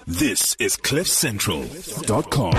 This is CliffCentral.com.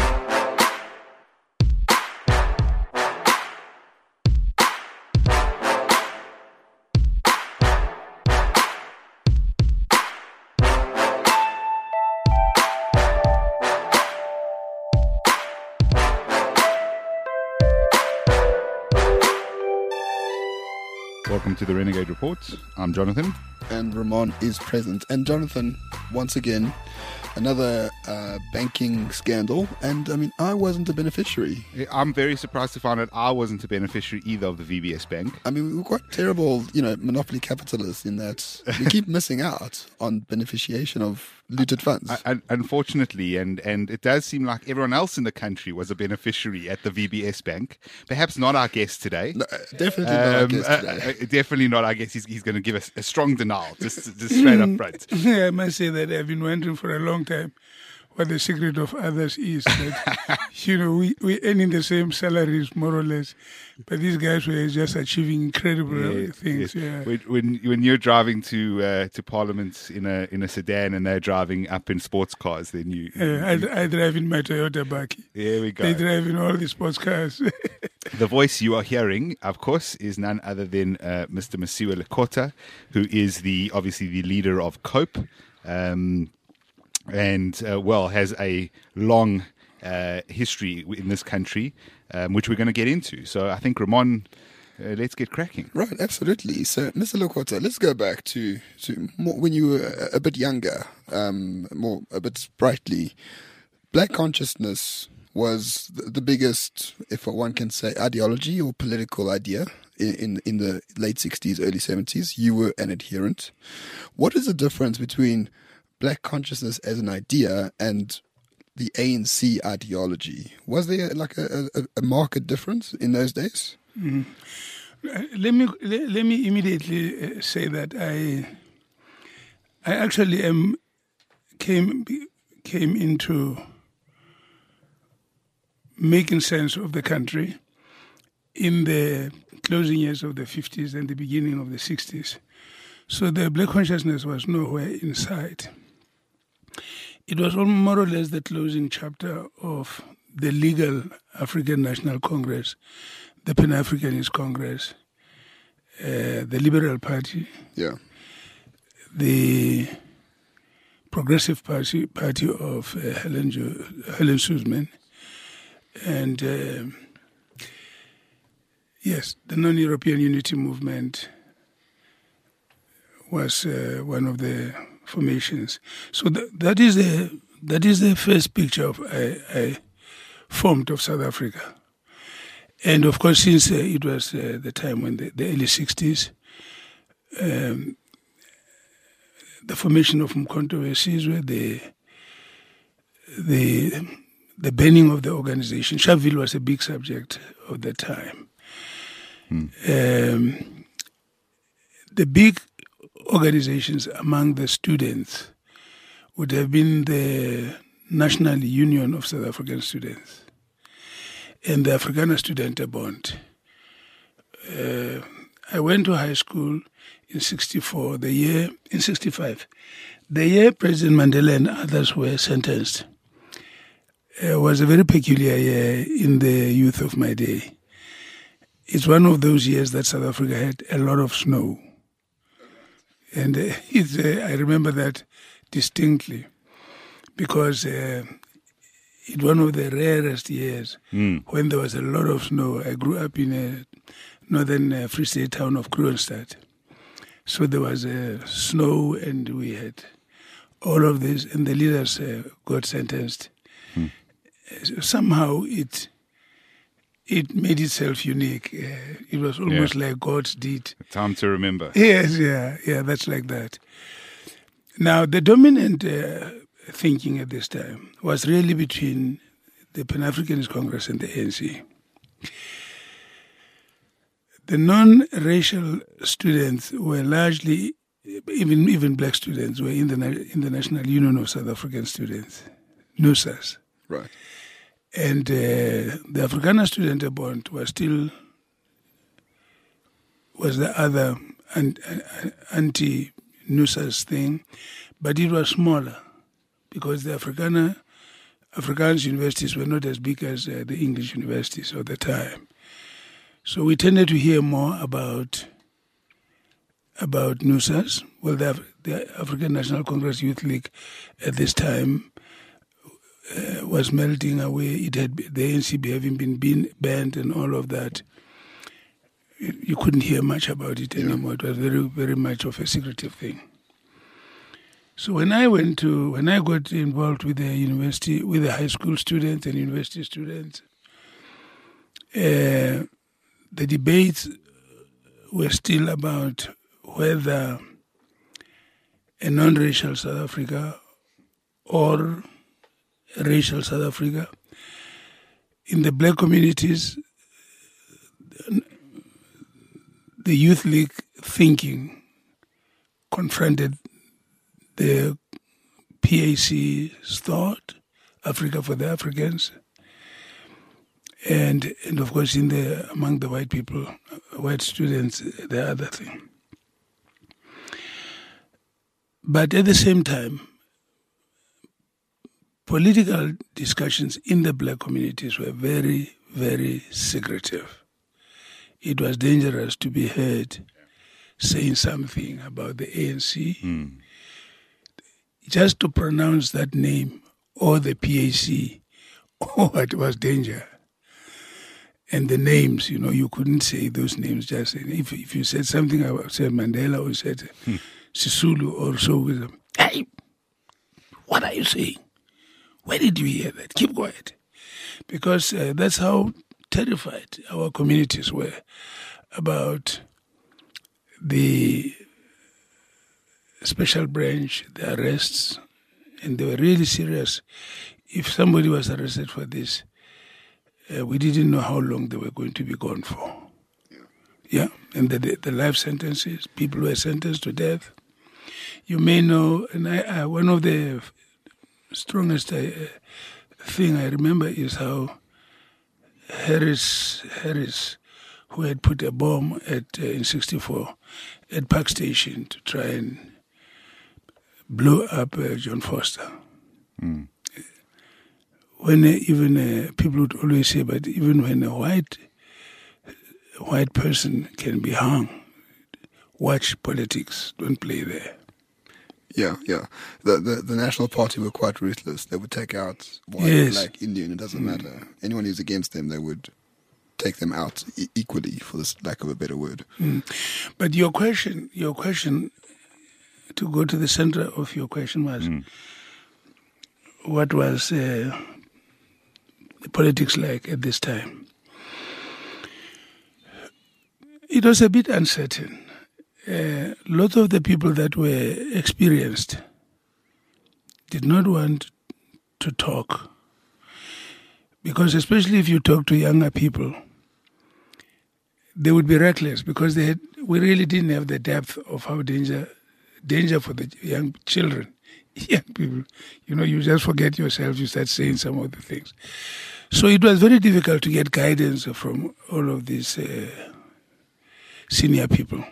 Welcome to the Renegade Report. I'm Jonathan. And Ramon is present. And Jonathan, once again, another banking scandal. And I mean, I wasn't a beneficiary. I'm very surprised to find out I wasn't a beneficiary either of the VBS Bank. I mean, we were quite terrible, monopoly capitalists in that we keep missing out on beneficiation of looted funds. Unfortunately, and it does seem like everyone else in the country was a beneficiary at the VBS Bank. Perhaps not our guest today. No, definitely not our guest today. Definitely not our guest. He's going to give us a strong denial, just straight up front. Yeah, I must say that I've been wondering for a long time what the secret of others is. That, we earning the same salaries, more or less, but these guys were just achieving incredible things. Yes. Yeah. When you're driving to Parliament in a sedan and they're driving up in sports cars, then you. I drive in my Toyota Baki. There we go. They drive in all the sports cars. The voice you are hearing, of course, is none other than Mr. Mosiuoa Lekota, who is obviously the leader of COPE. And has a long history in this country, which we're going to get into. So I think, Ramon, let's get cracking. Right, absolutely. So, Mr. Lekota, let's go back to more when you were a bit younger, a bit sprightly. Black consciousness was the biggest, if one can say, ideology or political idea in the late 60s, early 70s. You were an adherent. What is the difference between Black consciousness as an idea and the ANC ideology? Was there like a marked difference in those days? Mm-hmm. Let me immediately say that I actually came into making sense of the country in the closing years of the 50s and the beginning of the 60s. So the Black consciousness was nowhere in sight. It was more or less the closing chapter of the legal African National Congress, the Pan-Africanist Congress, the Liberal Party, the Progressive Party of Helen Suzman, and the Non-European Unity Movement was one of the formations. So that is the first picture I formed of South Africa. And of course, since it was the time when the early 60s, the formation of Umkhonto we Sizwe, the banning of the organization. Sharpeville was a big subject of the time. The big organizations among the students would have been the National Union of South African Students and the Afrikaner Studentenbond. I went to high school in 65, the year President Mandela and others were sentenced. Was a very peculiar year in the youth of my day. It's one of those years that South Africa had a lot of snow. And I remember that distinctly because it's one of the rarest years when there was a lot of snow. I grew up in a northern Free State town of Kroonstad. So there was snow and we had all of this, and the leaders got sentenced. Somehow it made itself unique. It was almost like God's deed. A time to remember. Yes, yeah, that's like that. Now, the dominant thinking at this time was really between the Pan-Africanist Congress and the ANC. The non-racial students were largely, even black students, were in the National Union of South African Students, NUSAS. Right. And the Afrikaner Studentenbond was the other anti-NUSAS thing, but it was smaller. because the Afrikaans universities were not as big as the English universities of the time. So we tended to hear more about NUSAS. Well, the African National Congress Youth League at this time was melting away. It had the ANC having been banned and all of that. You couldn't hear much about it anymore. It was very, very much of a secretive thing. So when I got involved with the university, with the high school students and university students, the debates were still about whether a non-racial South Africa or a racial South Africa. In the black communities, the Youth League thinking confronted the PAC's thought, Africa for the Africans, and of course among the white people, white students, the other thing. But at the same time, political discussions in the black communities were very, very secretive. It was dangerous to be heard saying something about the ANC. Just to pronounce that name or the PAC, it was danger. And the names, you couldn't say those names. Just if you said something about, say, Mandela, or you said Sisulu or so, hey, what are you saying? Where did you hear that? Keep quiet. Because that's how terrified our communities were about the special branch, the arrests, and they were really serious. If somebody was arrested for this, we didn't know how long they were going to be gone for. Yeah, and the life sentences, people were sentenced to death. You may know, and one of the strongest thing I remember is how Harris, who had put a bomb in '64 at Park Station to try and blow up John Foster. When even people would always say, but even when a white person can be hung, watch politics, don't play there. Yeah. The National Party were quite ruthless. They would take out white, black, Indian, it doesn't matter. Anyone who's against them, they would take them out equally, for this lack of a better word. But your question, to go to the center of your question was, what was the politics like at this time? It was a bit uncertain. Lots of the people that were experienced did not want to talk, because especially if you talk to younger people, they would be reckless, because we really didn't have the depth of how danger for the young children, young people. You just forget yourself, you start saying some of the things. So it was very difficult to get guidance from all of these senior people.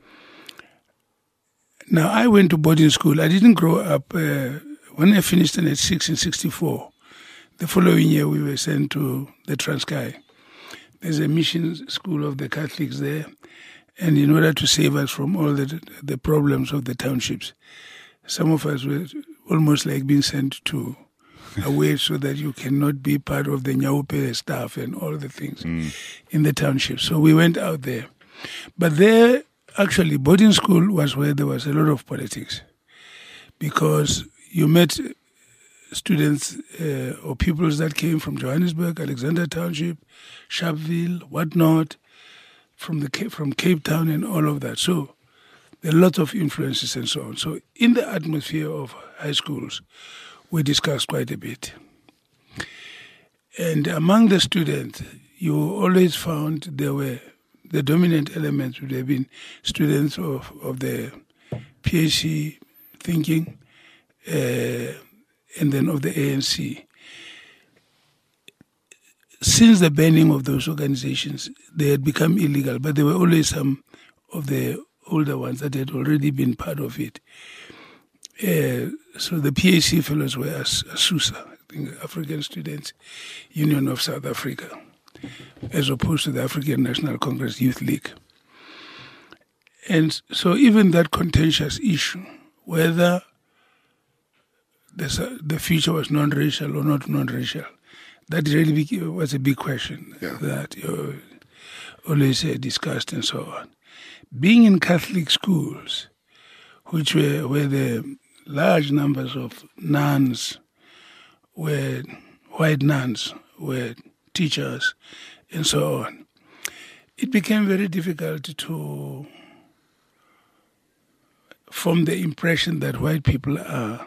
Now, I went to boarding school. I didn't grow up. When I finished in '6 in '64, the following year we were sent to the Transkei. There's a mission school of the Catholics there, and in order to save us from all the problems of the townships, some of us were almost like being sent to away so that you cannot be part of the Nyaupe staff and all the things in the township. So we went out there. But there, actually, boarding school was where there was a lot of politics, because you met students or pupils that came from Johannesburg, Alexander Township, Sharpeville, whatnot, from Cape Town and all of that. So there are lots of influences and so on. So in the atmosphere of high schools, we discussed quite a bit. And among the students, you always found the dominant elements would have been students of the PAC thinking, and then of the ANC. Since the banning of those organizations, they had become illegal, but there were always some of the older ones that had already been part of it. So the PAC fellows were ASUSA, I think, African Students Union of South Africa, as opposed to the African National Congress Youth League. And so even that contentious issue, whether the future was non-racial or not non-racial, that really was a big question that always discussed and so on. Being in Catholic schools, which where the large numbers of nuns were white nuns, were teachers, and so on, it became very difficult to form the impression that white people are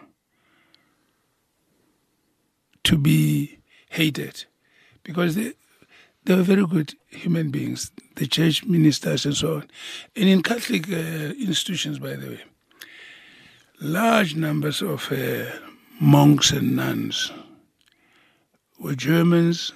to be hated, because they were very good human beings, the church ministers and so on. And in Catholic institutions, by the way, large numbers of monks and nuns were Germans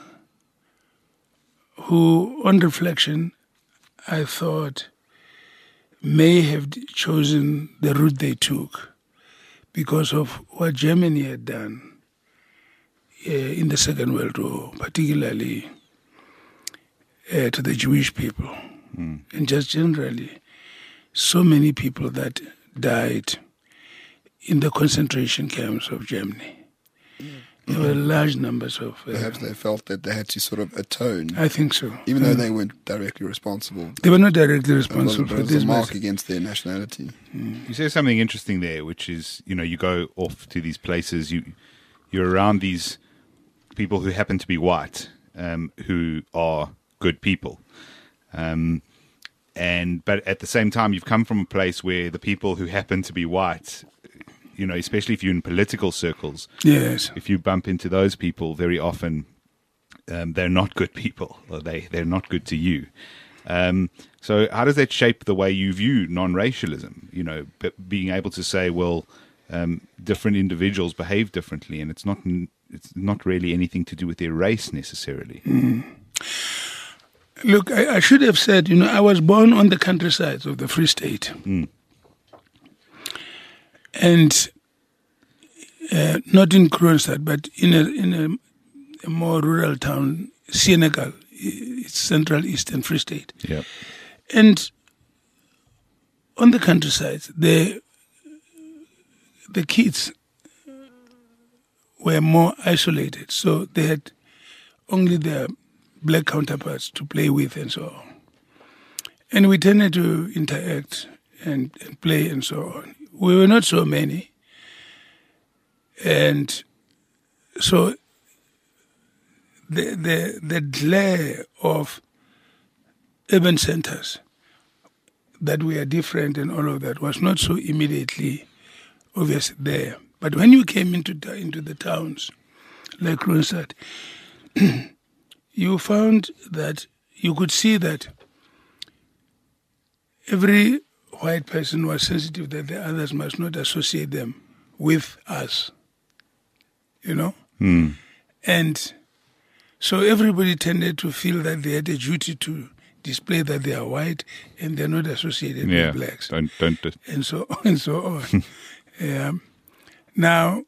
who, on reflection, I thought may have chosen the route they took because of what Germany had done in the Second World War, particularly to the Jewish people, and just generally, so many people that died in the concentration camps of Germany. There were large numbers of... Perhaps they felt that they had to sort of atone. I think so. Even though they weren't directly responsible. They were not directly responsible for this. It was a mark against their nationality. You say something interesting there, which is, you go off to these places, you're around these people who happen to be white, who are good people. But at the same time, you've come from a place where the people who happen to be white, especially if you're in political circles, yes, if you bump into those people, very often they're not good people, or they're not good to you. So how does that shape the way you view non-racialism? Being able to say, well, different individuals behave differently, and it's not really anything to do with their race necessarily. Look, I should have said, I was born on the countryside of the Free State. And not in Kroonstad, but in a more rural town, Senegal. It's Central Eastern Free State. Yep. And on the countryside, the kids were more isolated, so they had only their black counterparts to play with and so on. And we tended to interact and play and so on. We were not so many. And so the glare of urban centers that we are different and all of that was not so immediately obvious there. But when you came into the towns like Kroonstad, you found that you could see that every white person was sensitive that the others must not associate them with us, And so everybody tended to feel that they had a duty to display that they are white and they're not associated with blacks. Don't. And so on. Now,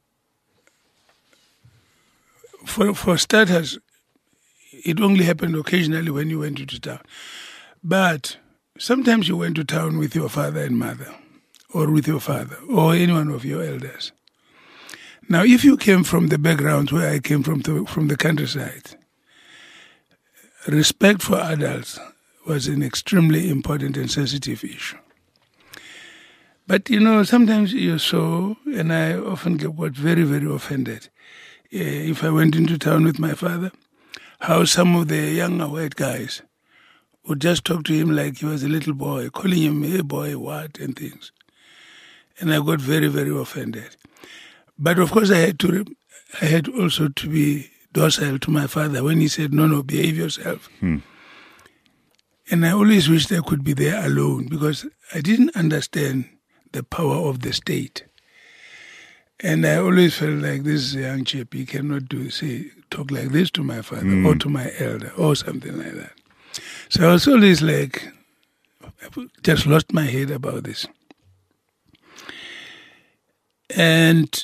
for starters, it only happened occasionally when you went into town. But sometimes you went to town with your father and mother, or with your father, or any one of your elders. Now, if you came from the background where I came from the countryside, respect for adults was an extremely important and sensitive issue. But, sometimes you saw, and I often got very, very offended, if I went into town with my father, how some of the younger white guys would just talk to him like he was a little boy, calling him, hey boy, what, and things. And I got very, very offended. But of course I had also to be docile to my father when he said, no, behave yourself. And I always wished I could be there alone because I didn't understand the power of the state. And I always felt like this is a young chap, he cannot talk like this to my father or to my elder or something like that. So I was always like, I just lost my head about this. And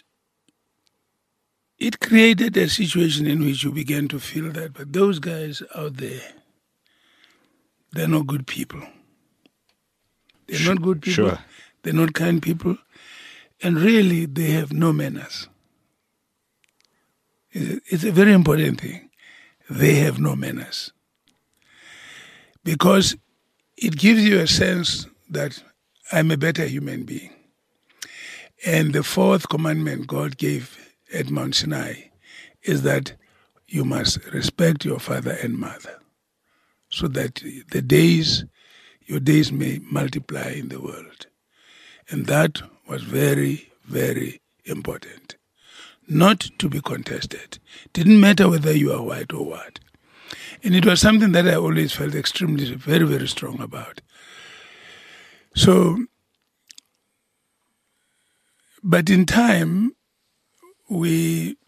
it created a situation in which you began to feel that, but those guys out there, they're not good people. They're not good people. Sure. They're not kind people. And really, they have no manners. It's a very important thing. They have no manners. Because it gives you a sense that I'm a better human being. And the fourth commandment God gave at Mount Sinai is that you must respect your father and mother so that your days may multiply in the world. And that was very, very important. Not to be contested. Didn't matter whether you are white or what. And it was something that I always felt extremely, very, very strong about. So, but in time, we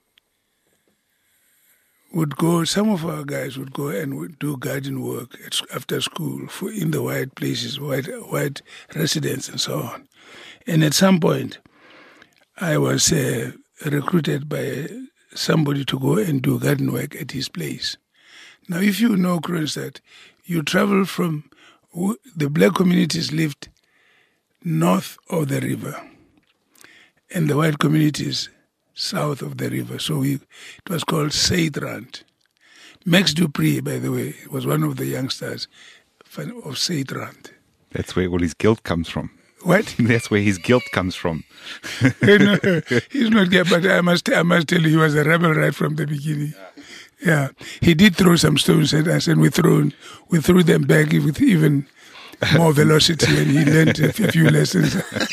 would go, some of our guys would go and would do garden work after school in the white places, white residents and so on. And at some point, I was recruited by somebody to go and do garden work at his place. Now, if you know Kroonstad, you travel from, the black communities lived north of the river, and the white communities south of the river. So it was called Seitrand. Max Dupree, by the way, was one of the youngsters of Seitrand. That's where all his guilt comes from. What? That's where his guilt comes from. No, he's not gay, but I must tell you, he was a rebel right from the beginning. Yeah, he did throw some stones at us, and we threw them back with even more velocity, and he learned a few lessons.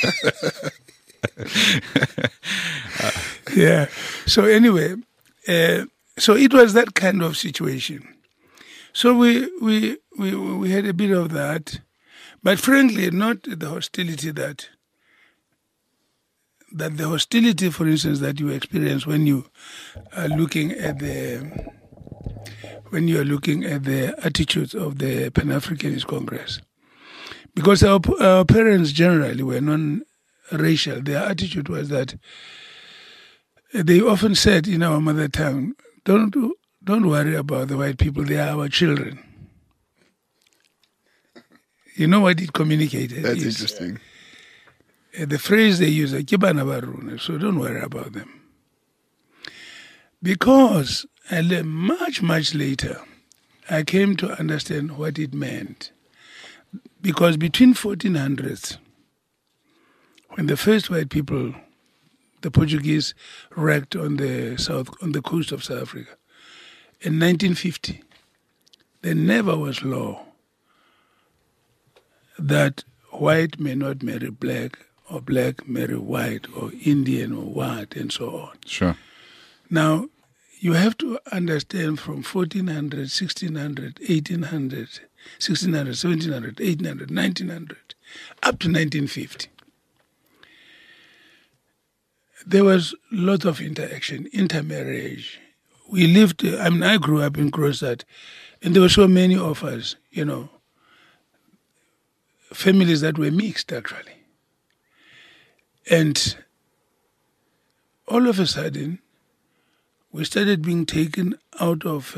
Yeah. So anyway, so it was that kind of situation. So we had a bit of that, but frankly, not the hostility that the hostility, for instance, that you experience when you are looking at the attitudes of the Pan-Africanist Congress, because our parents generally were non-racial. Their attitude was that they often said in our mother tongue, "Don't worry about the white people; they are our children." You know what it communicated? That's interesting. The phrase they use, "Kibana baruna," so don't worry about them. Because much, much later, I came to understand what it meant. Because between 1400s, when the first white people, the Portuguese, wrecked on the coast of South Africa, in 1950, there never was law that white may not marry black, or black marry white, or Indian, or what, and so on. Sure. Now, you have to understand from 1400, 1600, 1800, 1600, 1700, 1800, 1900, up to 1950. There was a lot of interaction, intermarriage. We lived, I grew up in Kroonstad, and there were so many of us, families that were mixed, actually. And all of a sudden, we started being taken out of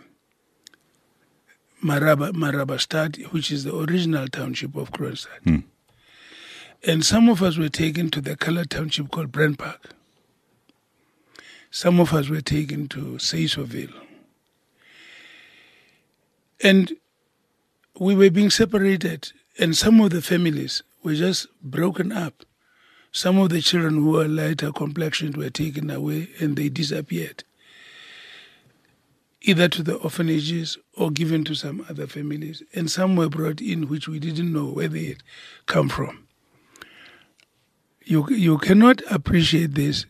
Marabastad, which is the original township of Kroonstad. And some of us were taken to the colored township called Brand Park. Some of us were taken to Seisoville. And we were being separated, and some of the families were just broken up. Some of the children who were lighter complexioned were taken away and they disappeared, either to the orphanages or given to some other families. And some were brought in which we didn't know where they had come from. You cannot appreciate this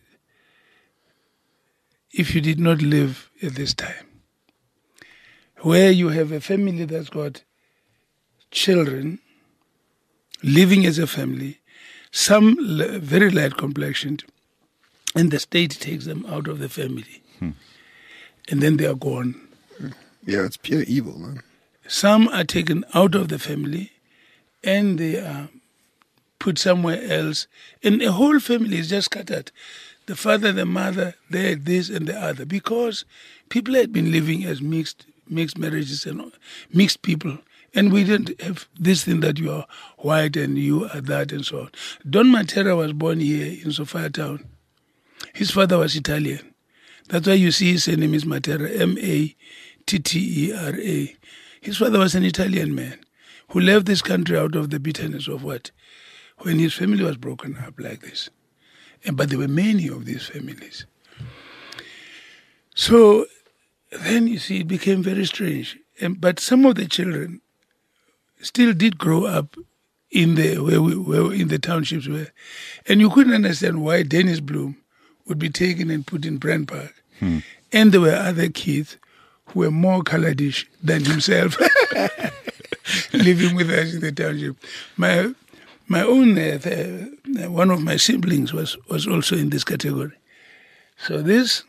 if you did not live at this time, where you have a family that's got children living as a family, some very light complexioned, and the state takes them out of the family. And then they are gone. Yeah, it's pure evil, man. Some are taken out of the family and they are put somewhere else. And a whole family is just scattered. The father, the mother, they had this and the other. Because people had been living as mixed marriages and mixed people. And we didn't have this thing that you are white and you are that and so on. Don Matera was born here in Sophiatown. His father was Italian. That's why you see his name is Matera, Mattera. His father was an Italian man who left this country out of the bitterness of what? When his family was broken up like this. But there were many of these families. So then you see it became very strange. But some of the children still did grow up in the townships where, and you couldn't understand why Dennis Bloom would be taken and put in Brand Park. And there were other kids who were more Kaladish than himself living with us in the township. My own, one of my siblings was also in this category. So this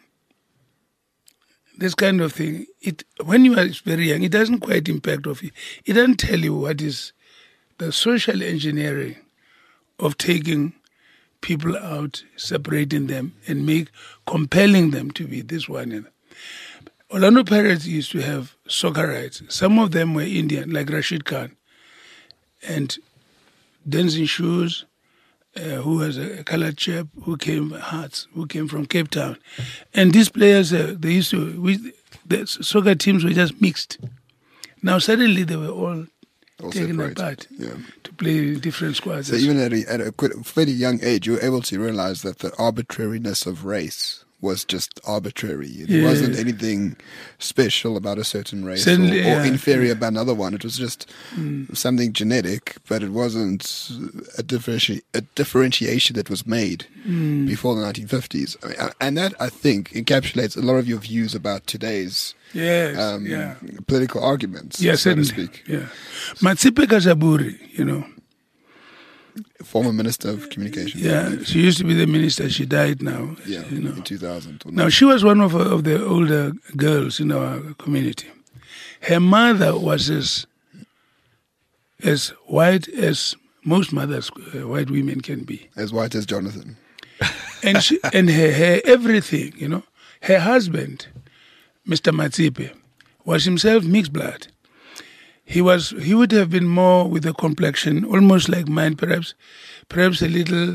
kind of thing, when you are very young, it doesn't quite impact of you. It doesn't tell you what is the social engineering of taking people out, separating them, and compelling them to be this one. Orlando Pirates used to have Soccerites. Some of them were Indian, like Rashid Khan, and Denzin Shoes, who was a colored chap who came from Cape Town. And these players, the soccer teams were just mixed. Now suddenly they were all taken apart to play different squads. So even at a fairly young age, you were able to realize that the arbitrariness of race was just arbitrary. It wasn't anything special about a certain race or inferior about another one. It was just something genetic, but it wasn't a differentiation that was made before the 1950s. I mean, and that, I think, encapsulates a lot of your views about today's political arguments, so to speak. Yeah. Matsipe Kazaburi, former Minister of Communications. Yeah, she used to be the minister. She died now. Yeah, in 2000. Now, she was one of the older girls in our community. Her mother was as white as most mothers, white women can be. As white as Jonathan. And her everything, Her husband, Mr. Matsipe, was himself mixed blood. He would have been more with a complexion, almost like mine, perhaps a little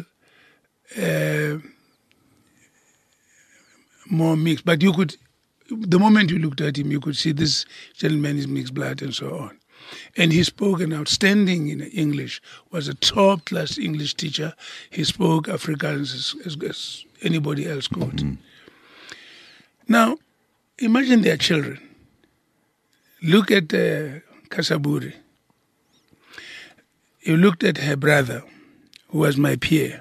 more mixed. But the moment you looked at him, you could see this gentleman is mixed blood and so on. And he spoke an outstanding English, was a top-class English teacher. He spoke Afrikaans as anybody else could. Now, imagine their children. Look at Kasaburi. You looked at her brother, who was my peer.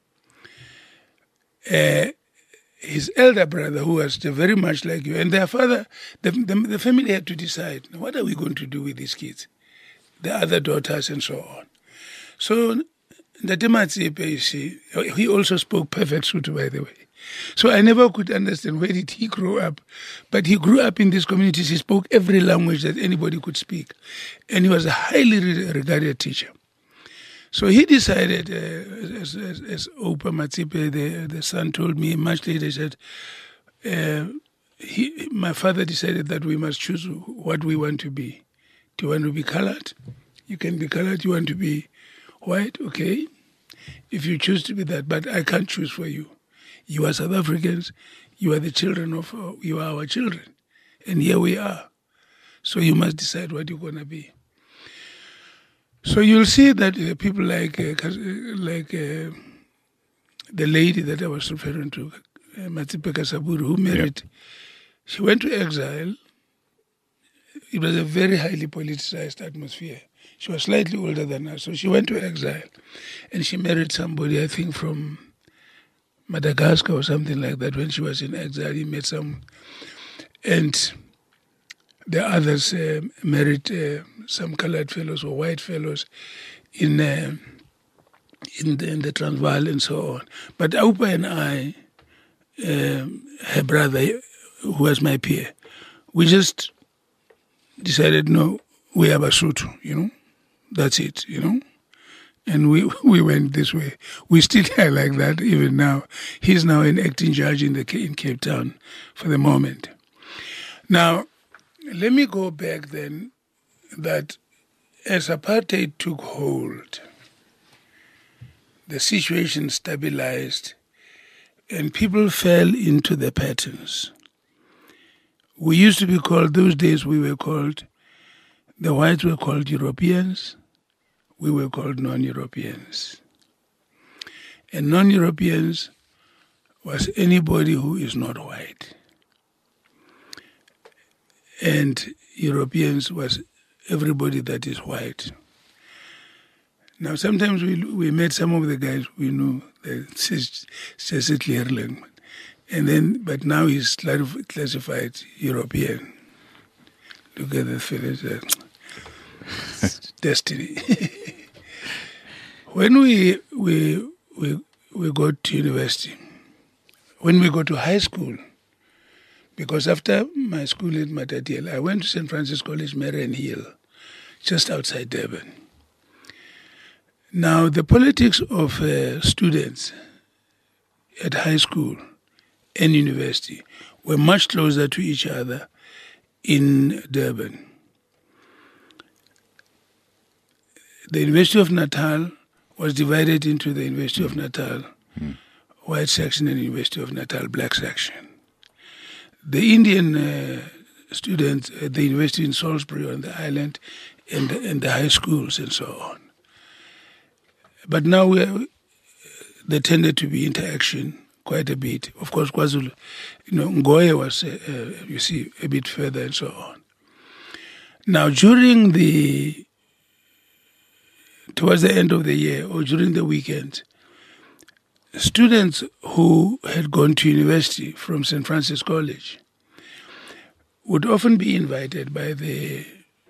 His elder brother, who was very much like you, and their father, the family had to decide, what are we going to do with these kids, the other daughters and so on. So, Ndate Matsipe, you see, he also spoke perfect Sotho, by the way. So I never could understand where did he grow up. But he grew up in these communities. He spoke every language that anybody could speak. And he was a highly regarded teacher. So he decided, as Opa Matsipe, the son, told me much later, he said, my father decided that we must choose what we want to be. Do you want to be colored? You can be colored. You want to be white? Okay. If you choose to be that, but I can't choose for you. You are South Africans. You are the children of, you are our children. And here we are. So you must decide what you're going to be. So you'll see that people like the lady that I was referring to, Matsipe Kasaburi, who married, she went to exile. It was a very highly politicized atmosphere. She was slightly older than us, so she went to exile. And she married somebody, I think, from Madagascar or something like that. When she was in exile, he met some, and the others married some colored fellows or white fellows in the Transvaal and so on. But Aupa and I, her brother, who was my peer, we just decided, no, we are Basotho, that's it, and we went this way. We still are like that even now. He's now an acting judge in Cape Town for the moment. Now, let me go back then that as apartheid took hold, the situation stabilized and people fell into the patterns. We used to be called, those days we were called, the whites were called Europeans, we were called non-Europeans. And non-Europeans was anybody who is not white. And Europeans was everybody that is white. Now, sometimes we met some of the guys we knew, Cecil Clearling, but now he's classified European. Look at the fellas, destiny. When we got to university, when we got to high school, because after my school at Matatiele, I went to St. Francis College, Marion Hill, just outside Durban. Now, the politics of students at high school and university were much closer to each other in Durban. The University of Natal was divided into the University of Natal white section and University of Natal black section. The Indian students at the university in Salisbury on the island and the high schools and so on. But now there tended to be interaction quite a bit. Of course, KwaZulu, Ngoye was, you see, a bit further and so on. Now, towards the end of the year or during the weekend, students who had gone to university from St. Francis College would often be invited by the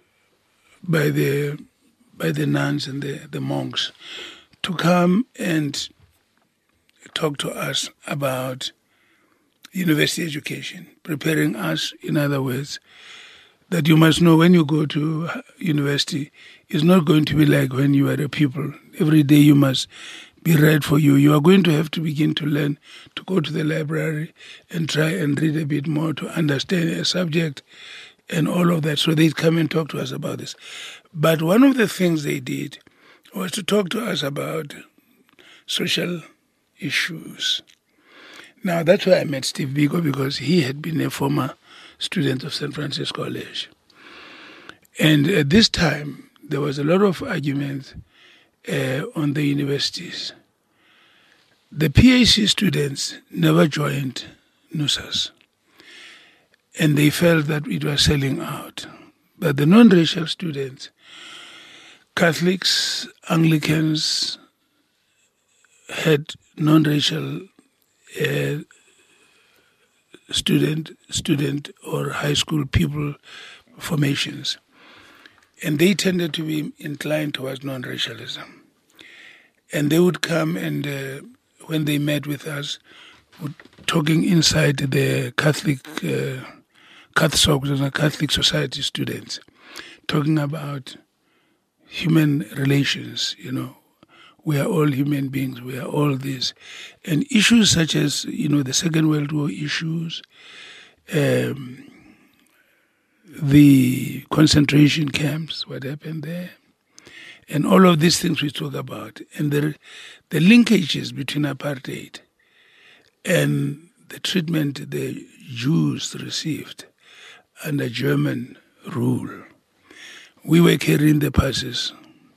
nuns and the monks to come and talk to us about university education, preparing us, in other words, that you must know when you go to university, it's not going to be like when you are a pupil. Every day you must be read for you. You are going to have to begin to learn, to go to the library and try and read a bit more to understand a subject and all of that. So they'd come and talk to us about this. But one of the things they did was to talk to us about social issues. Now, that's why I met Steve Biko, because he had been a former student of St. Francis College. And at this time, there was a lot of arguments on the universities. The PhD students never joined NUSAS, and they felt that it was selling out. But the non-racial students, Catholics, Anglicans, had non-racial student or high school pupil formations. And they tended to be inclined towards non-racialism. And they would come and, when they met with us, talking inside the Catholic Society students, talking about human relations, we are all human beings, we are all this. And issues such as, the Second World War issues, the concentration camps, what happened there, and all of these things we talk about, and the linkages between apartheid and the treatment the Jews received under German rule. We were carrying the passes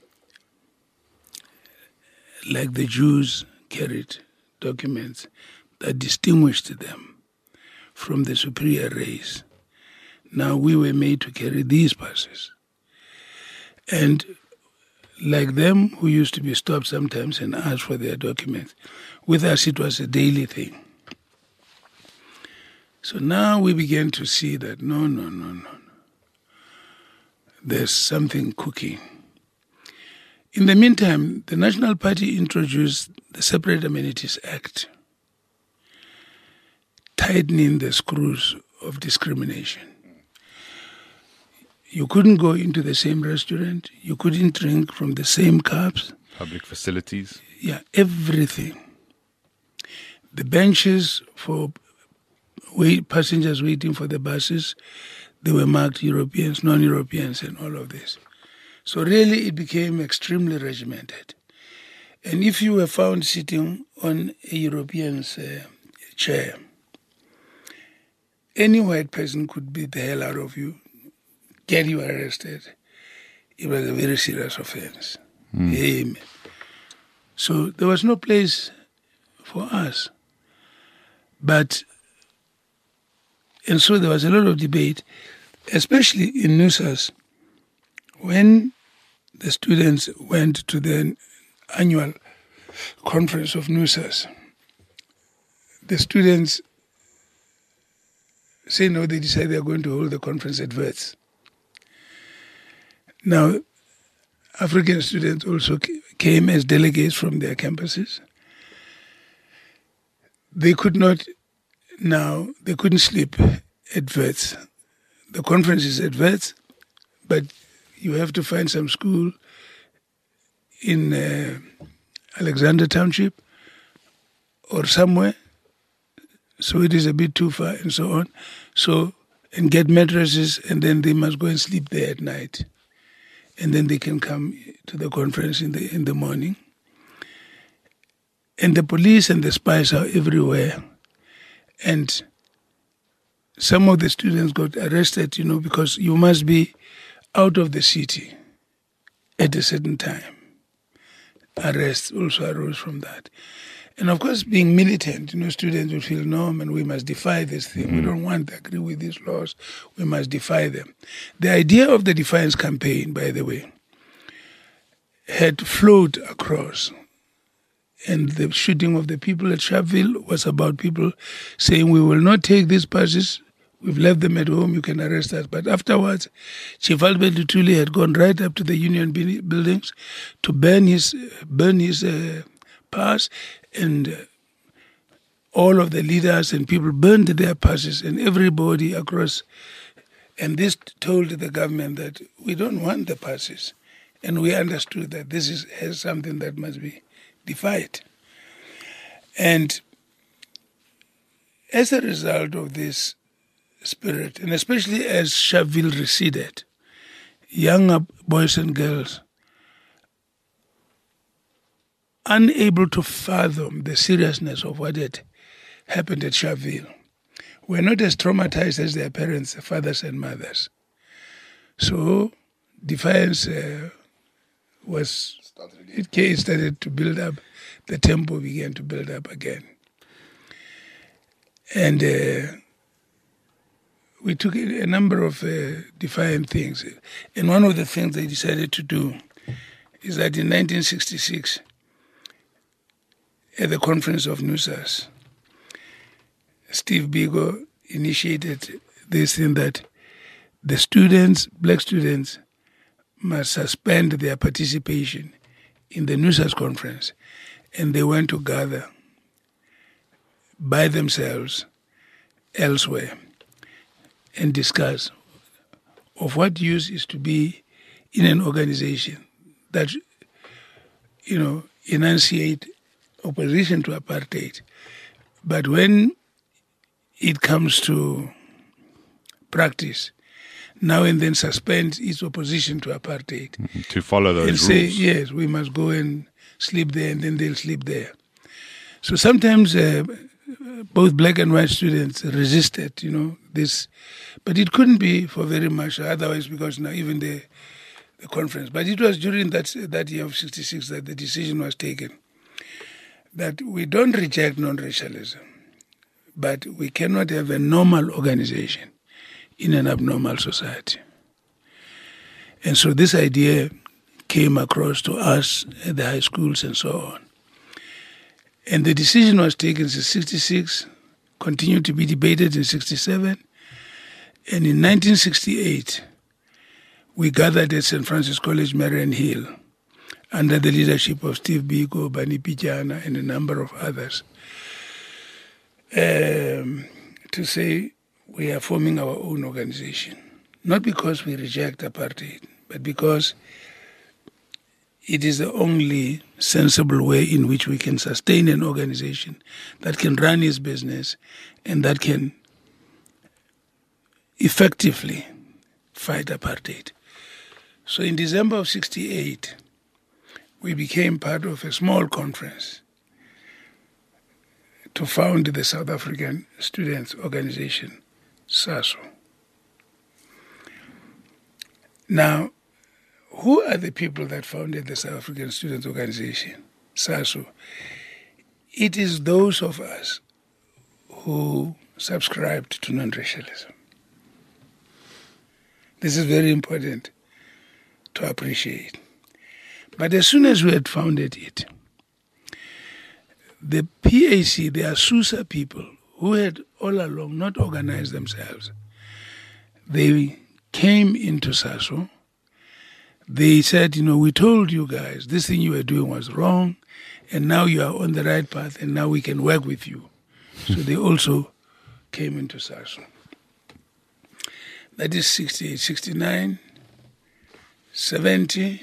like the Jews carried documents that distinguished them from the superior race. Now we were made to carry these passes. And like them who used to be stopped sometimes and asked for their documents, with us it was a daily thing. So now we began to see that no. There's something cooking. In the meantime, the National Party introduced the Separate Amenities Act, tightening the screws of discrimination. You couldn't go into the same restaurant, you couldn't drink from the same cups, Public facilities. Yeah, everything. The benches for passengers waiting for the buses, they were marked Europeans, non-Europeans, and all of this. So really it became extremely regimented. And if you were found sitting on a European's chair, any white person could beat the hell out of you, get you arrested. It was a very serious offense. Amen. So there was no place for us. And so there was a lot of debate, especially in NUSAS, when the students went to the annual conference of NUSAS. The students say no, they decide they are going to hold the conference at Wits. Now, African students also came as delegates from their campuses. They couldn't sleep at Wits. The conference is at Wits, but you have to find some school in Alexander Township or somewhere. So it is a bit too far and so on. So, and get mattresses, and then they must go and sleep there at night. And then they can come to the conference in the morning. And the police and the spies are everywhere. And some of the students got arrested, because you must be out of the city at a certain time. Arrests also arose from that. And of course, being militant, students would feel, no, man, we must defy this thing. We don't want to agree with these laws. We must defy them. The idea of the Defiance Campaign, by the way, had flowed across. And the shooting of the people at Sharpeville was about people saying, we will not take these passes. We've left them at home. You can arrest us. But afterwards, Chief Albert Luthuli had gone right up to the union buildings to burn his pass, and all of the leaders and people burned their passes, and everybody across. And this told the government that we don't want the passes. And we understood that this is something that must be defied. And as a result of this spirit, and especially as Sharpeville receded, younger boys and girls, unable to fathom the seriousness of what had happened at Sharpeville, were not as traumatized as their parents, fathers and mothers. So defiance started to build up. The tempo began to build up again. And we took a number of defiant things. And one of the things they decided to do is that in 1966, at the conference of NUSAS, Steve Biko initiated this thing that the students, black students, must suspend their participation in the NUSAS conference, and they went to gather by themselves elsewhere and discuss of what use is to be in an organization that, enunciate opposition to apartheid. But when it comes to practice, now and then suspend its opposition to apartheid. To follow those and rules. Say, yes, we must go and sleep there, and then they'll sleep there. So sometimes both black and white students resisted, this. But it couldn't be for very much otherwise, because now even the conference. But it was during that year of 1966 that the decision was taken that we don't reject non-racialism, but we cannot have a normal organization in an abnormal society. And so this idea came across to us at the high schools and so on. And the decision was taken since 1966, continued to be debated in 1967, and in 1968, we gathered at St. Francis College, Marion Hill, under the leadership of Steve Biko, Bani Pichana, and a number of others, to say we are forming our own organization. Not because we reject apartheid, but because it is the only sensible way in which we can sustain an organization that can run its business and that can effectively fight apartheid. So in December of 1968, we became part of a small conference to found the South African Students' Organization, SASO. Now, who are the people that founded the South African Students' Organization, SASO? It is those of us who subscribed to non-racialism. This is very important to appreciate. But as soon as we had founded it, the PAC, the Asusa people, who had all along not organized themselves, they came into SASO. They said, we told you guys this thing you were doing was wrong, and now you are on the right path, and now we can work with you. So they also came into SASO. That is 68, 69, 70.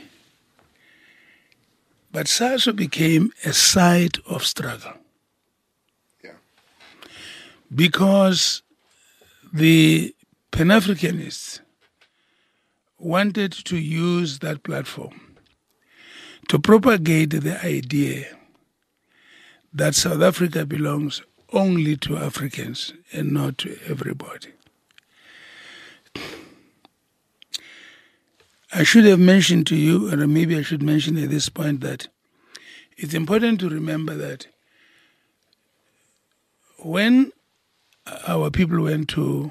But SASO became a site of struggle. Yeah. Because the Pan-Africanists wanted to use that platform to propagate the idea that South Africa belongs only to Africans and not to everybody. I should have mentioned to you, or maybe I should mention at this point, that it's important to remember that when our people went to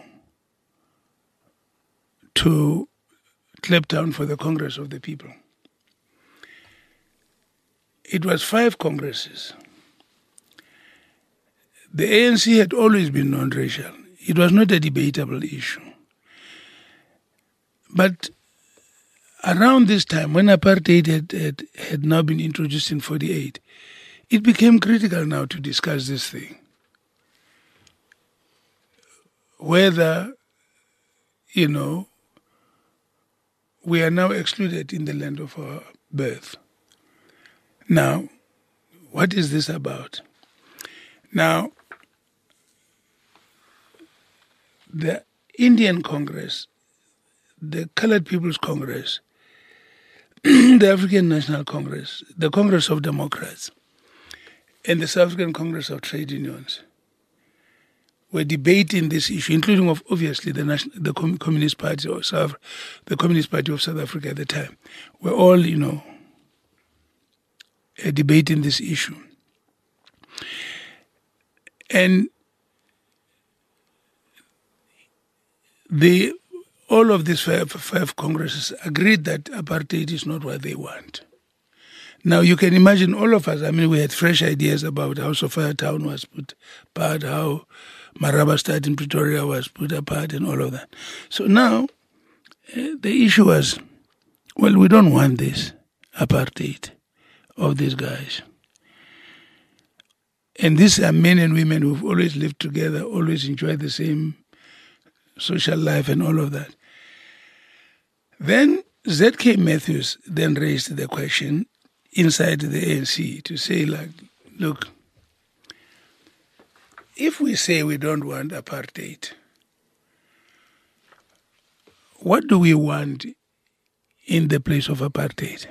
Kliptown for the Congress of the People, it was 5 congresses. The ANC had always been non-racial. It was not a debatable issue. But around this time, when apartheid had now been introduced in 1948, it became critical now to discuss this thing. Whether, we are now excluded in the land of our birth. Now, what is this about? Now, the Indian Congress, the Colored People's Congress, the African National Congress, the Congress of Democrats, and the South African Congress of Trade Unions were debating this issue, including, obviously, the Communist Party of the Communist Party of South Africa at the time, were all, debating this issue. And all of these five congresses agreed that apartheid is not what they want. Now, you can imagine all of us, we had fresh ideas about how Sophia Town was put apart, how Marabastad in Pretoria was put apart, and all of that. So now, the issue was, well, we don't want this apartheid of these guys. And these are men and women who've always lived together, always enjoyed the same social life and all of that. Then Z.K. Matthews then raised the question inside the ANC to say, look, if we say we don't want apartheid, what do we want in the place of apartheid?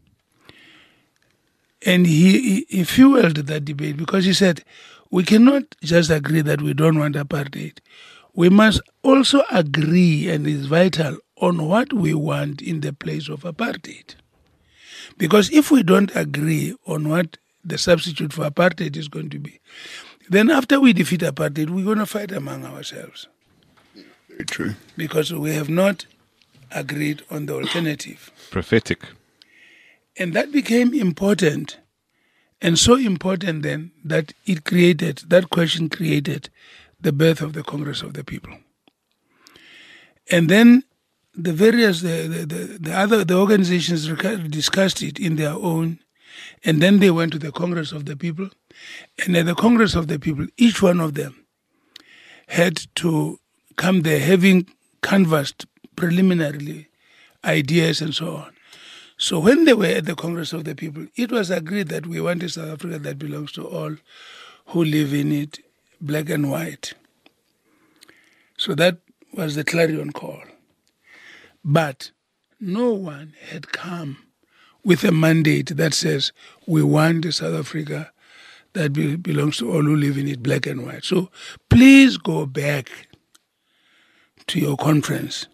And he fueled that debate because he said, we cannot just agree that we don't want apartheid. We must also agree, and it's vital, on what we want in the place of apartheid. Because if we don't agree on what the substitute for apartheid is going to be, then after we defeat apartheid, we're going to fight among ourselves. Yeah, very true. Because we have not agreed on the alternative. Prophetic. And that became important, and so important then that that question created the birth of the Congress of the People. And then the various, the organizations discussed it in their own, and then they went to the Congress of the People. And at the Congress of the People, each one of them had to come there having canvassed preliminarily ideas and so on. So when they were at the Congress of the People, it was agreed that we want a South Africa that belongs to all who live in it, black and white. So that was the clarion call. But no one had come with a mandate that says we want a South Africa that belongs to all who live in it, black and white. So please go back to your conference,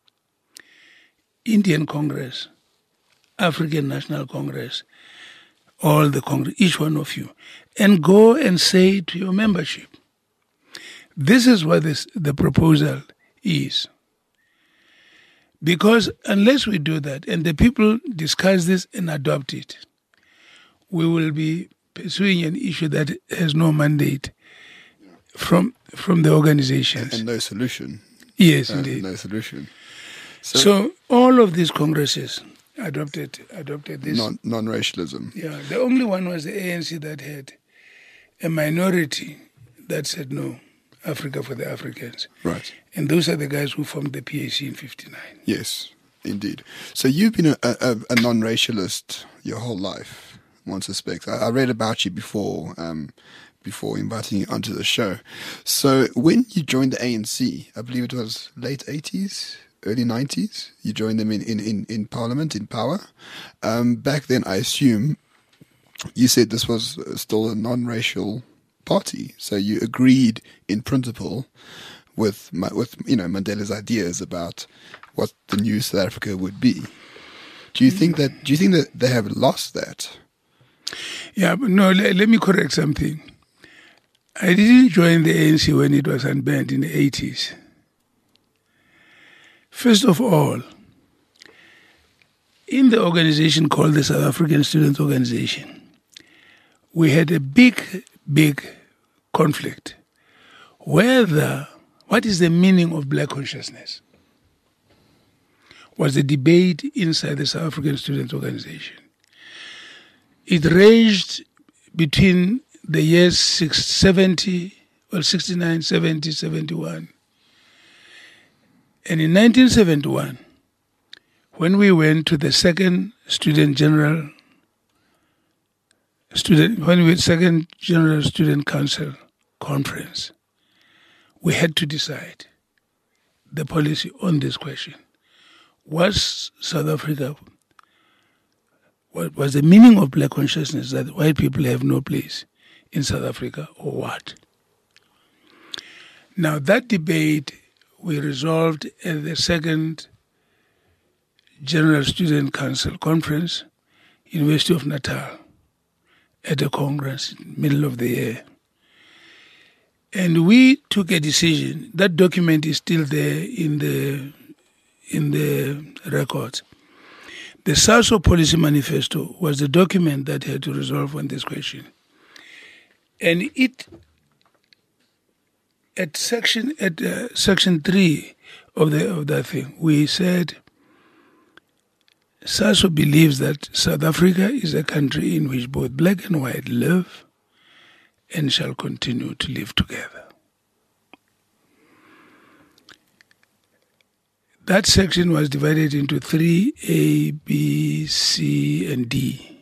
Indian Congress, African National Congress, all the Congress, each one of you, and go and say to your membership, this is what the proposal is. Because unless we do that and the people discuss this and adopt it, we will be pursuing an issue that has no mandate from the organizations. And no solution. Yes, indeed. No solution. So all of these congresses adopted this. Non-racialism. Yeah, the only one was the ANC that had a minority that said no, Africa for the Africans. Right. And those are the guys who formed the PAC in 59. Yes, indeed. So you've been a non-racialist your whole life, one suspects. I read about you before inviting you onto the show. So when you joined the ANC, I believe it was late 80s, early 90s, you joined them in Parliament, in power. Back then, I assume, you said this was still a non-racial party. So you agreed in principle with Mandela's ideas about what the new South Africa would be. Do you think that they have lost that? Yeah, but no, let me correct something. I didn't join the ANC when it was unbanned in the 80s. First of all, in the organization called the South African Student Organization, we had a big conflict. What is the meaning of black consciousness? Was the debate inside the South African Student Organization. It ranged between the years 69, 70, 71. And in 1971, when we went to the second Second General Student Council conference, we had to decide the policy on this question. Was South Africa, what was the meaning of black consciousness, that white people have no place in South Africa, or what? Now that debate we resolved at the second General Student Council conference, University of Natal, at a congress in the middle of the year. And we took a decision. That document is still there in the records. The SASO Policy Manifesto was the document that had to resolve on this question. And at section 3 of that thing, we said SASO believes that South Africa is a country in which both black and white live and shall continue to live together. That section was divided into 3, A, B, C, and D.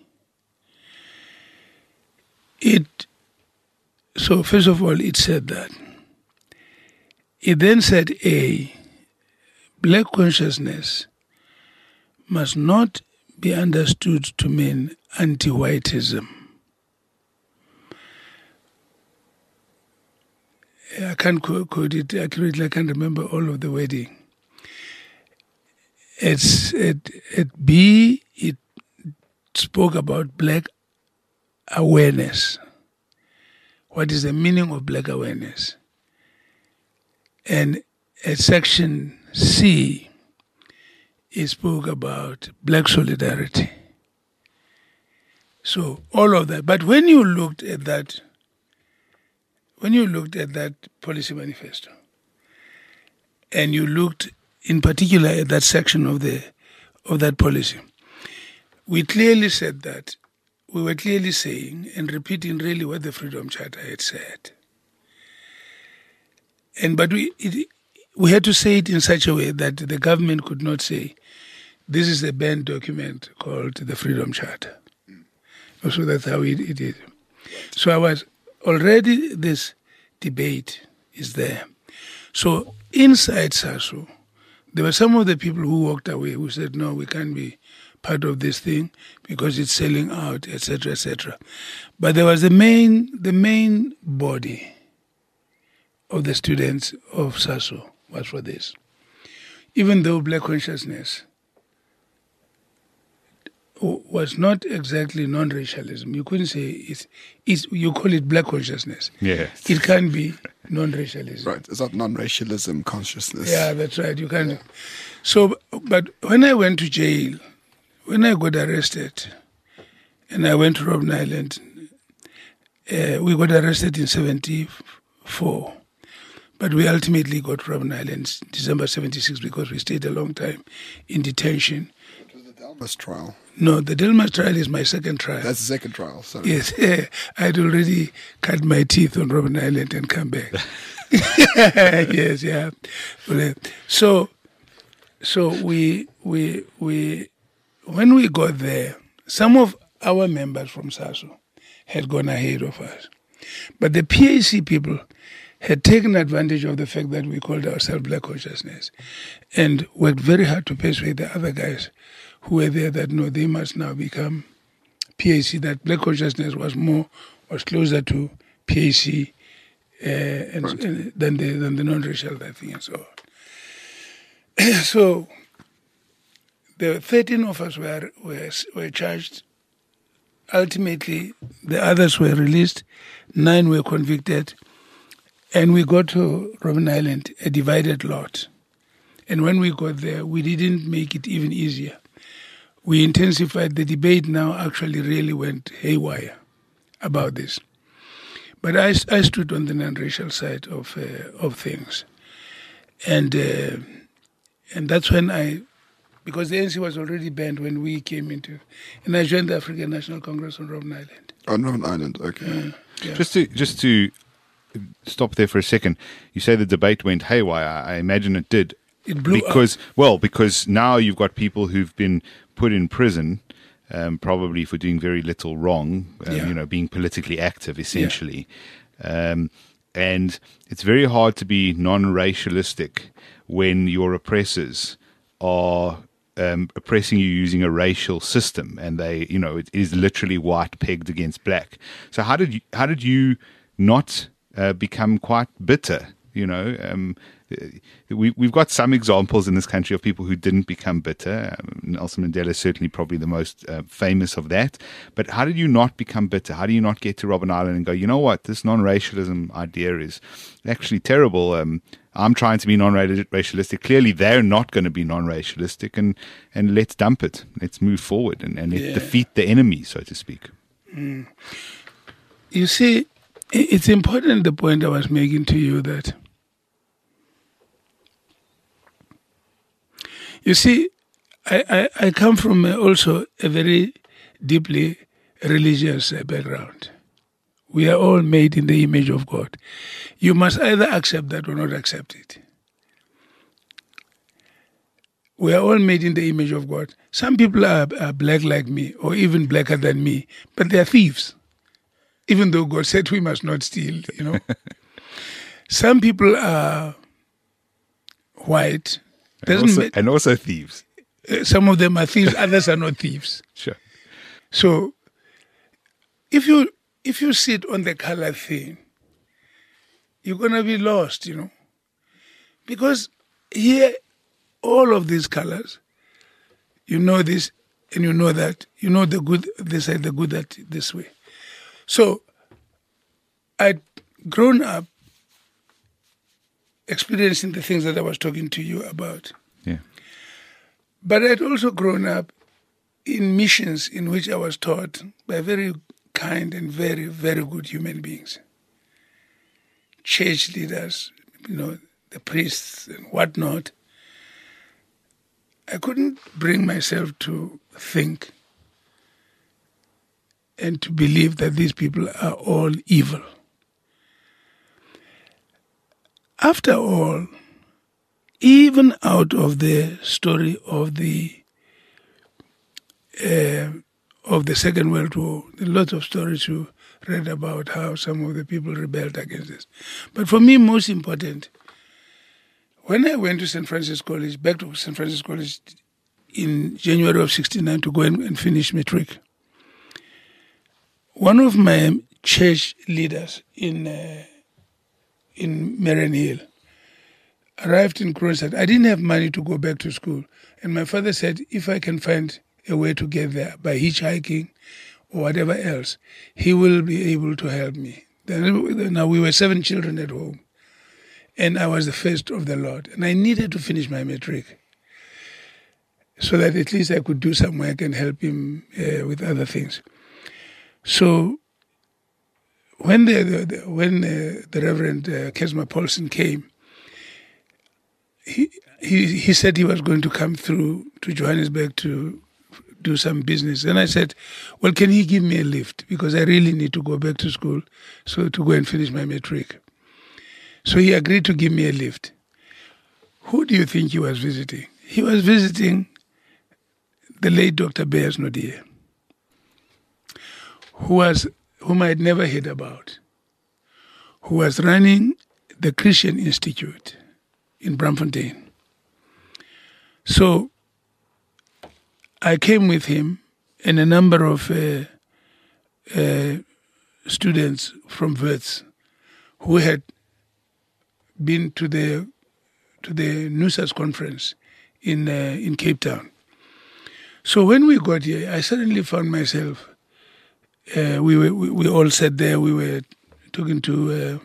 So first of all, it said that. It then said A, black consciousness must not be understood to mean anti-whiteism. I can't quote it accurately, I can't remember all of the wording. At B, it spoke about black awareness. What is the meaning of black awareness? And at section C, it spoke about black solidarity. So all of that. But when you looked at that policy manifesto, and you looked in particular at that section of that policy, we clearly said that we were clearly saying and repeating really what the Freedom Charter had said. But we had to say it in such a way that the government could not say this is a banned document called the Freedom Charter. So that's how it is. So I was already, this debate is there. So inside SASO, there were some of the people who walked away who said, no, we can't be part of this thing because it's selling out, etc., etc. But there was the main body of the students of SASO was for this. Even though black consciousness was not exactly non-racialism. You couldn't say you call it black consciousness. Yeah. It can't be non-racialism. Right. It's not non-racialism consciousness. Yeah, that's right. You can't. So, but when I went to jail, when I got arrested, and I went to Robben Island, we got arrested in 74. But we ultimately got Robben Island December 76 because we stayed a long time in detention. It was the Delmas trial. No, the Delmas trial is my second trial. That's the second trial, sorry. Yes, I'd already cut my teeth on Robben Island and come back. Yes, yeah. So we when we got there, some of our members from SASO had gone ahead of us, but the PAC people had taken advantage of the fact that we called ourselves Black Consciousness and worked very hard to persuade the other guys who were there that no, they must now become PAC, that Black Consciousness was closer to PAC than the non-racial thing and so on. So the 13 of us were charged. Ultimately, the others were released, 9 were convicted, and we got to Robben Island, a divided lot. And when we got there, we didn't make it even easier. We intensified the debate. Now actually really went haywire about this. But I stood on the non-racial side of things. And that's when because the ANC was already banned when we came into, and I joined the African National Congress on Robben Island. On Robben Island, okay. Yeah. Just to stop there for a second, you say the debate went haywire. I imagine it did. It blew up. Because now you've got people who've been put in prison, probably for doing very little wrong, being politically active, essentially. Yeah. And it's very hard to be non-racialistic when your oppressors are oppressing you using a racial system, and it is literally white pegged against black. So how did you not become quite bitter? We've got some examples in this country of people who didn't become bitter. Nelson Mandela is certainly probably the most famous of that. But how did you not become bitter? How do you not get to Robben Island and go, you know what, this non-racialism idea is actually terrible. I'm trying to be non-racialistic. Clearly, they're not going to be non-racialistic, and let's dump it. Let's move forward and let's defeat the enemy, so to speak. Mm. You see, it's important, the point I was making to you, that you see, I come from also a very deeply religious background. We are all made in the image of God. You must either accept that or not accept it. We are all made in the image of God. Some people are black like me, or even blacker than me, but they are thieves. Even though God said we must not steal, Some people are white. And also thieves. Some of them are thieves, others are not thieves. Sure. So, if you sit on the color thing, you're going to be lost, Because here, all of these colors, you know this and you know that. You know the good this side, the good that this way. So, I'd grown up experiencing the things that I was talking to you about. Yeah. But I'd also grown up in missions in which I was taught by very kind and very, very good human beings. Church leaders, the priests and whatnot. I couldn't bring myself to think and to believe that these people are all evil. After all, even out of the story of the of the Second World War. There are lots of stories you read about how some of the people rebelled against this. But for me, most important, when I went to St. Francis College, back to St. Francis College in January of 1969 to go and finish matric, one of my church leaders in Marion Hill arrived in Kroonstad. I didn't have money to go back to school. And my father said, if I can find a way to get there by hitchhiking or whatever else, he will be able to help me. Now we were 7 children at home, and I was the first of the lot, and I needed to finish my matric so that at least I could do some work and help him with other things. So when the Reverend Kesma Paulson came, he said he was going to come through to Johannesburg to do some business. And I said, well, can he give me a lift? Because I really need to go back to school, so to go and finish my matric. So he agreed to give me a lift. Who do you think he was visiting? He was visiting the late Dr. Beyers Naudé, whom I had never heard about, who was running the Christian Institute in Braamfontein. So I came with him and a number of students from Wits who had been to the NUSAS conference in Cape Town. So when we got here, I suddenly found myself. We all sat there. We were talking to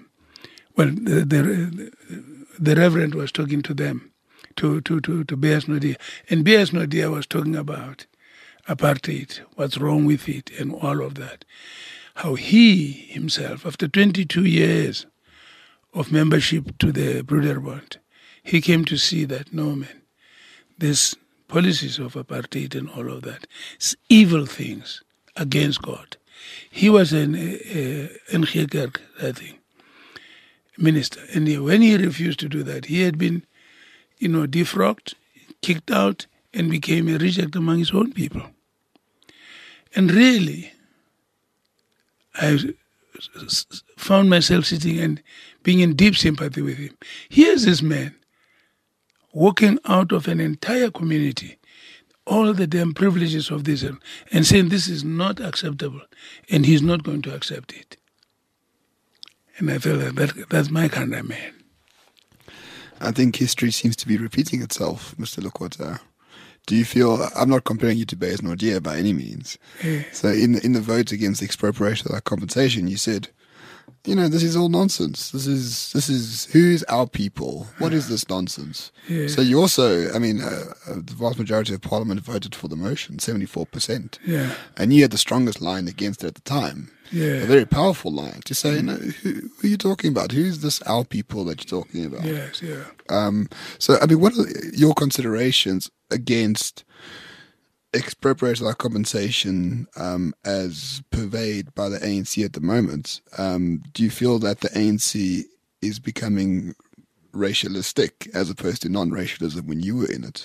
the Reverend was talking to them, to Beyers Naudé, and Beyers Naudé was talking about apartheid, what's wrong with it, and all of that. How he himself, after 22 years of membership to the Broederbond, he came to see that, no, man, these policies of apartheid and all of that, it's evil things against God. He was an NG Kerk, I think, minister. And when he refused to do that, he had been, defrocked, kicked out, and became a reject among his own people. And really, I found myself sitting and being in deep sympathy with him. Here's this man walking out of an entire community, all the damn privileges of this, and saying this is not acceptable, and he's not going to accept it. And I felt that's my kind of man. I think history seems to be repeating itself, Mr. Lekota. Do you feel, I'm not comparing you to Beyers Naudé by any means. Yeah. So in the vote against expropriation without compensation, you said, this is all nonsense. This is who's our people? What is this nonsense? Yeah. So you also, the vast majority of Parliament voted for the motion, 74%. Yeah. And you had the strongest line against it at the time. Yeah. A very powerful line to say, who are you talking about? Who's this our people that you're talking about? Yes, yeah. So, what are your considerations against expropriation without compensation as purveyed by the ANC at the moment? Do you feel that the ANC is becoming racialistic as opposed to non-racialism when you were in it?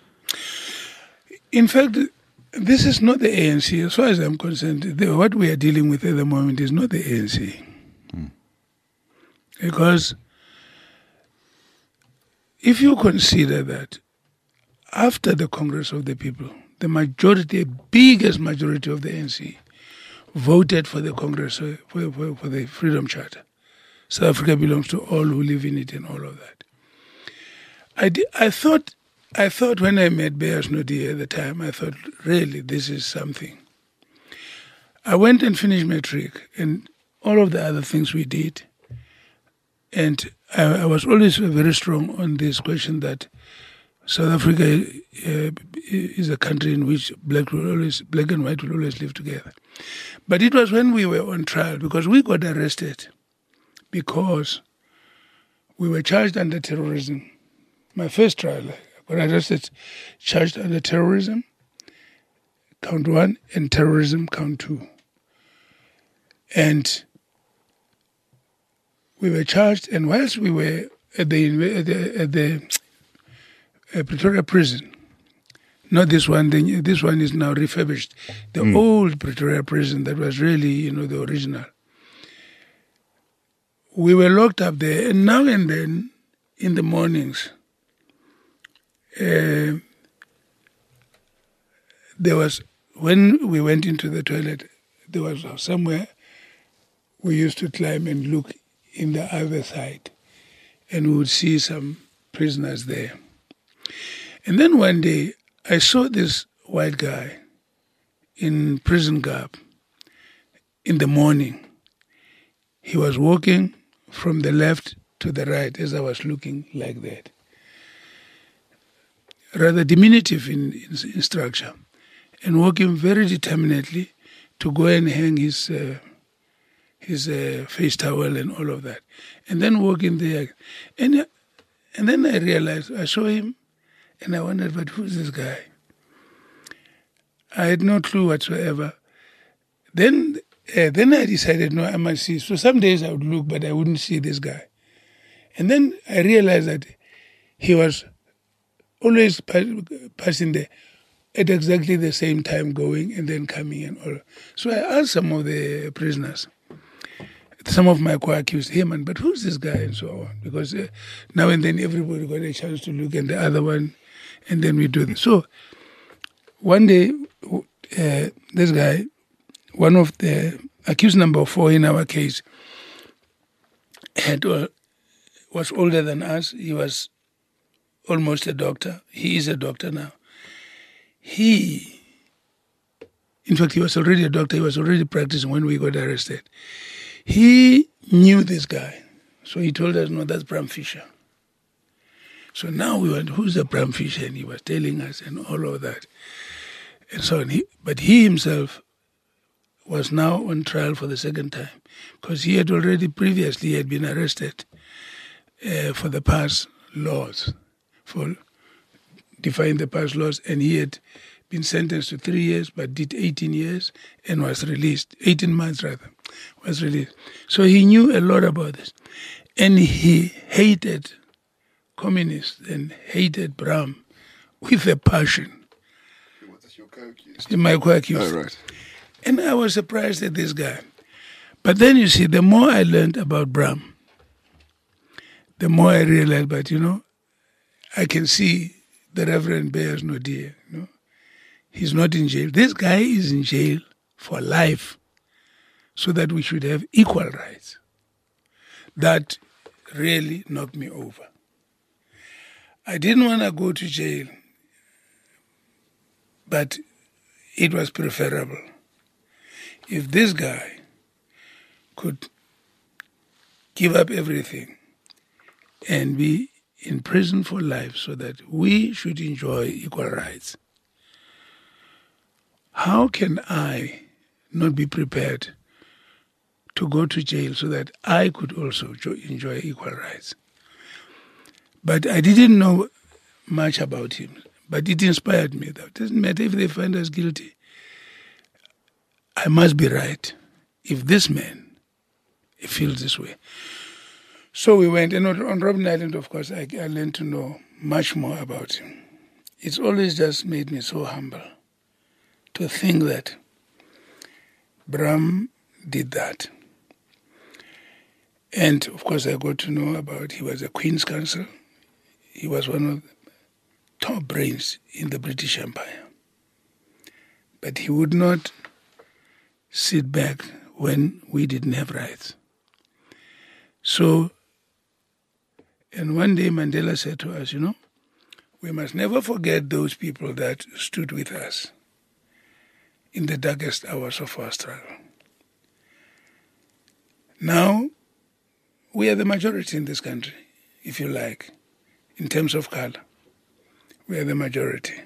In fact, this is not the ANC. As far as I'm concerned, what we are dealing with at the moment is not the ANC. Because if you consider that after the Congress of the People, the majority, biggest majority of the ANC voted for the Congress, for the Freedom Charter. South Africa belongs to all who live in it and all of that. I thought when I met Beyers Naudé at the time, I thought, really, this is something. I went and finished matric and all of the other things we did. And I was always very strong on this question that South Africa is a country in which black and white will always live together. But it was when we were on trial, because we got arrested because we were charged under terrorism. My first trial, I got arrested, charged under terrorism, count 1, and terrorism, count 2. And we were charged, and whilst we were at the Pretoria prison, Not this one. This one is now refurbished. The old Pretoria prison that was really, the original. We were locked up there, and now and then, in the mornings, there was, when we went into the toilet, there was somewhere we used to climb and look in the other side, and we would see some prisoners there. And then one day, I saw this white guy in prison garb in the morning. He was walking from the left to the right as I was looking like that. Rather diminutive in structure, and walking very determinedly to go and hang his face towel and all of that. And then walking there. And then I realized, I saw him, and I wondered, but who's this guy? I had no clue whatsoever. Then I decided, no, I must see. So some days I would look, but I wouldn't see this guy. And then I realized that he was always passing there at exactly the same time, going and then coming and all. So I asked some of the prisoners, some of my co-accused, hey man, but who's this guy, and so on. Because now and then everybody got a chance to look at the other one, and then we do this. So one day, this guy, one of the accused number 4 in our case, was older than us. He was almost a doctor. He is a doctor now. In fact, he was already a doctor. He was already practicing when we got arrested. He knew this guy. So he told us, no, that's Bram Fischer. So now we went, who's the Bram Fischer? And he was telling us and all of that. And so on. But he himself was now on trial for the second time, because he had already previously had been arrested for the past laws, for defying the past laws, and he had been sentenced to 3 years, but did 18 years and was released, 18 months rather, was released. So he knew a lot about this. And he hated communists and hated Bram with a passion. What's your co-accused? My co-accused. Oh, right. And I was surprised at this guy. But then you see, the more I learned about Bram, the more I realized, but I can see the Reverend bears no dear. He's not in jail. This guy is in jail for life, so that we should have equal rights. That really knocked me over. I didn't want to go to jail, but it was preferable if this guy could give up everything and be in prison for life so that we should enjoy equal rights. How can I not be prepared to go to jail so that I could also enjoy equal rights? But I didn't know much about him, but it inspired me. That doesn't matter if they find us guilty. I must be right if this man feels this way. So we went, and on Robben Island, of course, I learned to know much more about him. It's always just made me so humble to think that Bram did that. And, of course, I got to know about he was a Queen's Counsel. He was one of the top brains in the British Empire. But he would not sit back when we didn't have rights. So, and one day Mandela said to us, we must never forget those people that stood with us in the darkest hours of our struggle. Now, we are the majority in this country, if you like, in terms of color. We are the majority.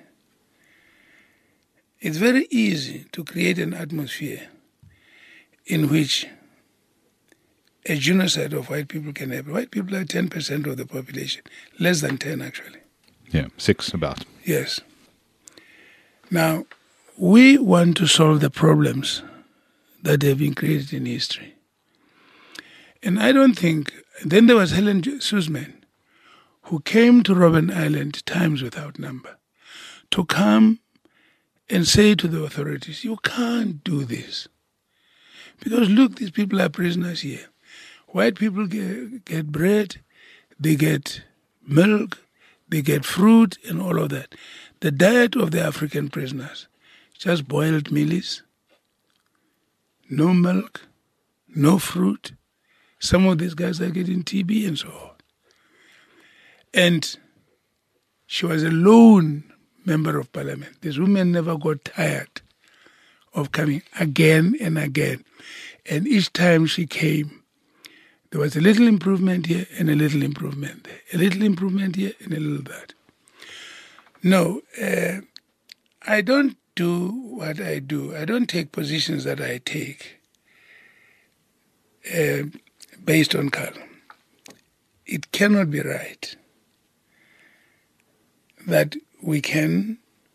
It's very easy to create an atmosphere in which a genocide of white people can happen. White people are 10% of the population, less than 10 actually. Yeah, 6 about. Yes. Now, we want to solve the problems that have been created in history. And I don't think, then there was Helen Suzman, who came to Robben Island times without number to come and say to the authorities, you can't do this. Because look, these people are prisoners here. White people get bread, they get milk, they get fruit and all of that. The diet of the African prisoners, just boiled mealies, no milk, no fruit. Some of these guys are getting TB and so on. And she was a lone member of parliament. This woman never got tired of coming again and again. And each time she came, there was a little improvement here and a little improvement there. A little improvement here and a little that. No, I don't do what I do. I don't take positions that I take based on color. It cannot be right that we can,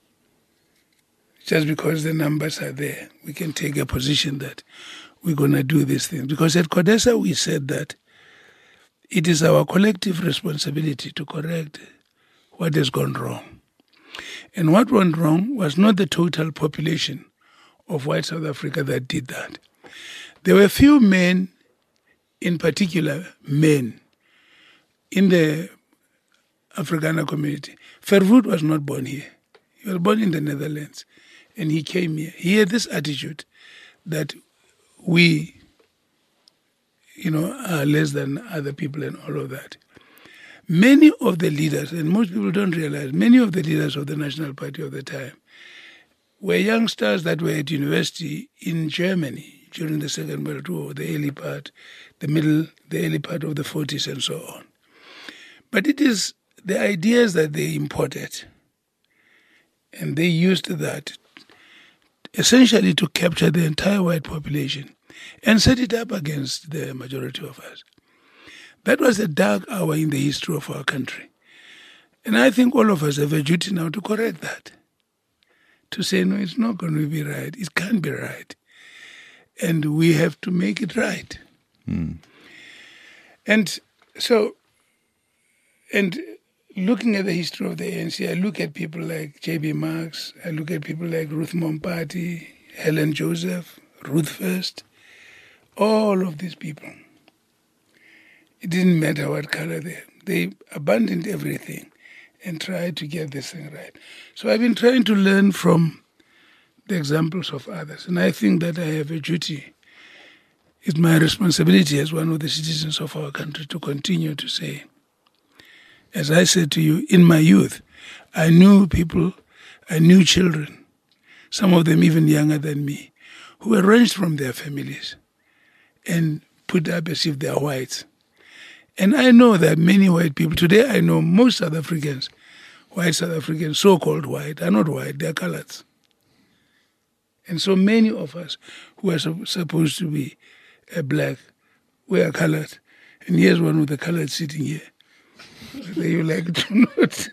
just because the numbers are there, we can take a position that we're going to do this thing. Because at CODESA we said that it is our collective responsibility to correct what has gone wrong. And what went wrong was not the total population of white South Africa that did that. There were few men, in particular men, in the Afrikaner community. Verwoerd was not born here. He was born in the Netherlands. And he came here. He had this attitude that we, are less than other people and all of that. Many of the leaders, and most people don't realize, many of the leaders of the National Party of the time were youngsters that were at university in Germany during the Second World War, the early part of the 40s and so on. But it is the ideas that they imported, and they used that essentially to capture the entire white population and set it up against the majority of us. That was a dark hour in the history of our country. And I think all of us have a duty now to correct that. To say, no, it's not going to be right. It can't be right. And we have to make it right. And so, looking at the history of the ANC, I look at people like J.B. Marks, I look at people like Ruth Mompati, Helen Joseph, Ruth First, all of these people. It didn't matter what color they abandoned everything and tried to get this thing right. So I've been trying to learn from the examples of others, and I think that I have a duty. It's my responsibility as one of the citizens of our country to continue to say, as I said to you, in my youth, I knew people, I knew children, some of them even younger than me, who were wrenched from their families and put up as if they are whites. And I know that many white people, today I know most South Africans, white South Africans, so-called white, are not white, they are coloureds. And so many of us who are supposed to be black, we are coloured. And here's one with the coloured sitting here. Whether you like to not.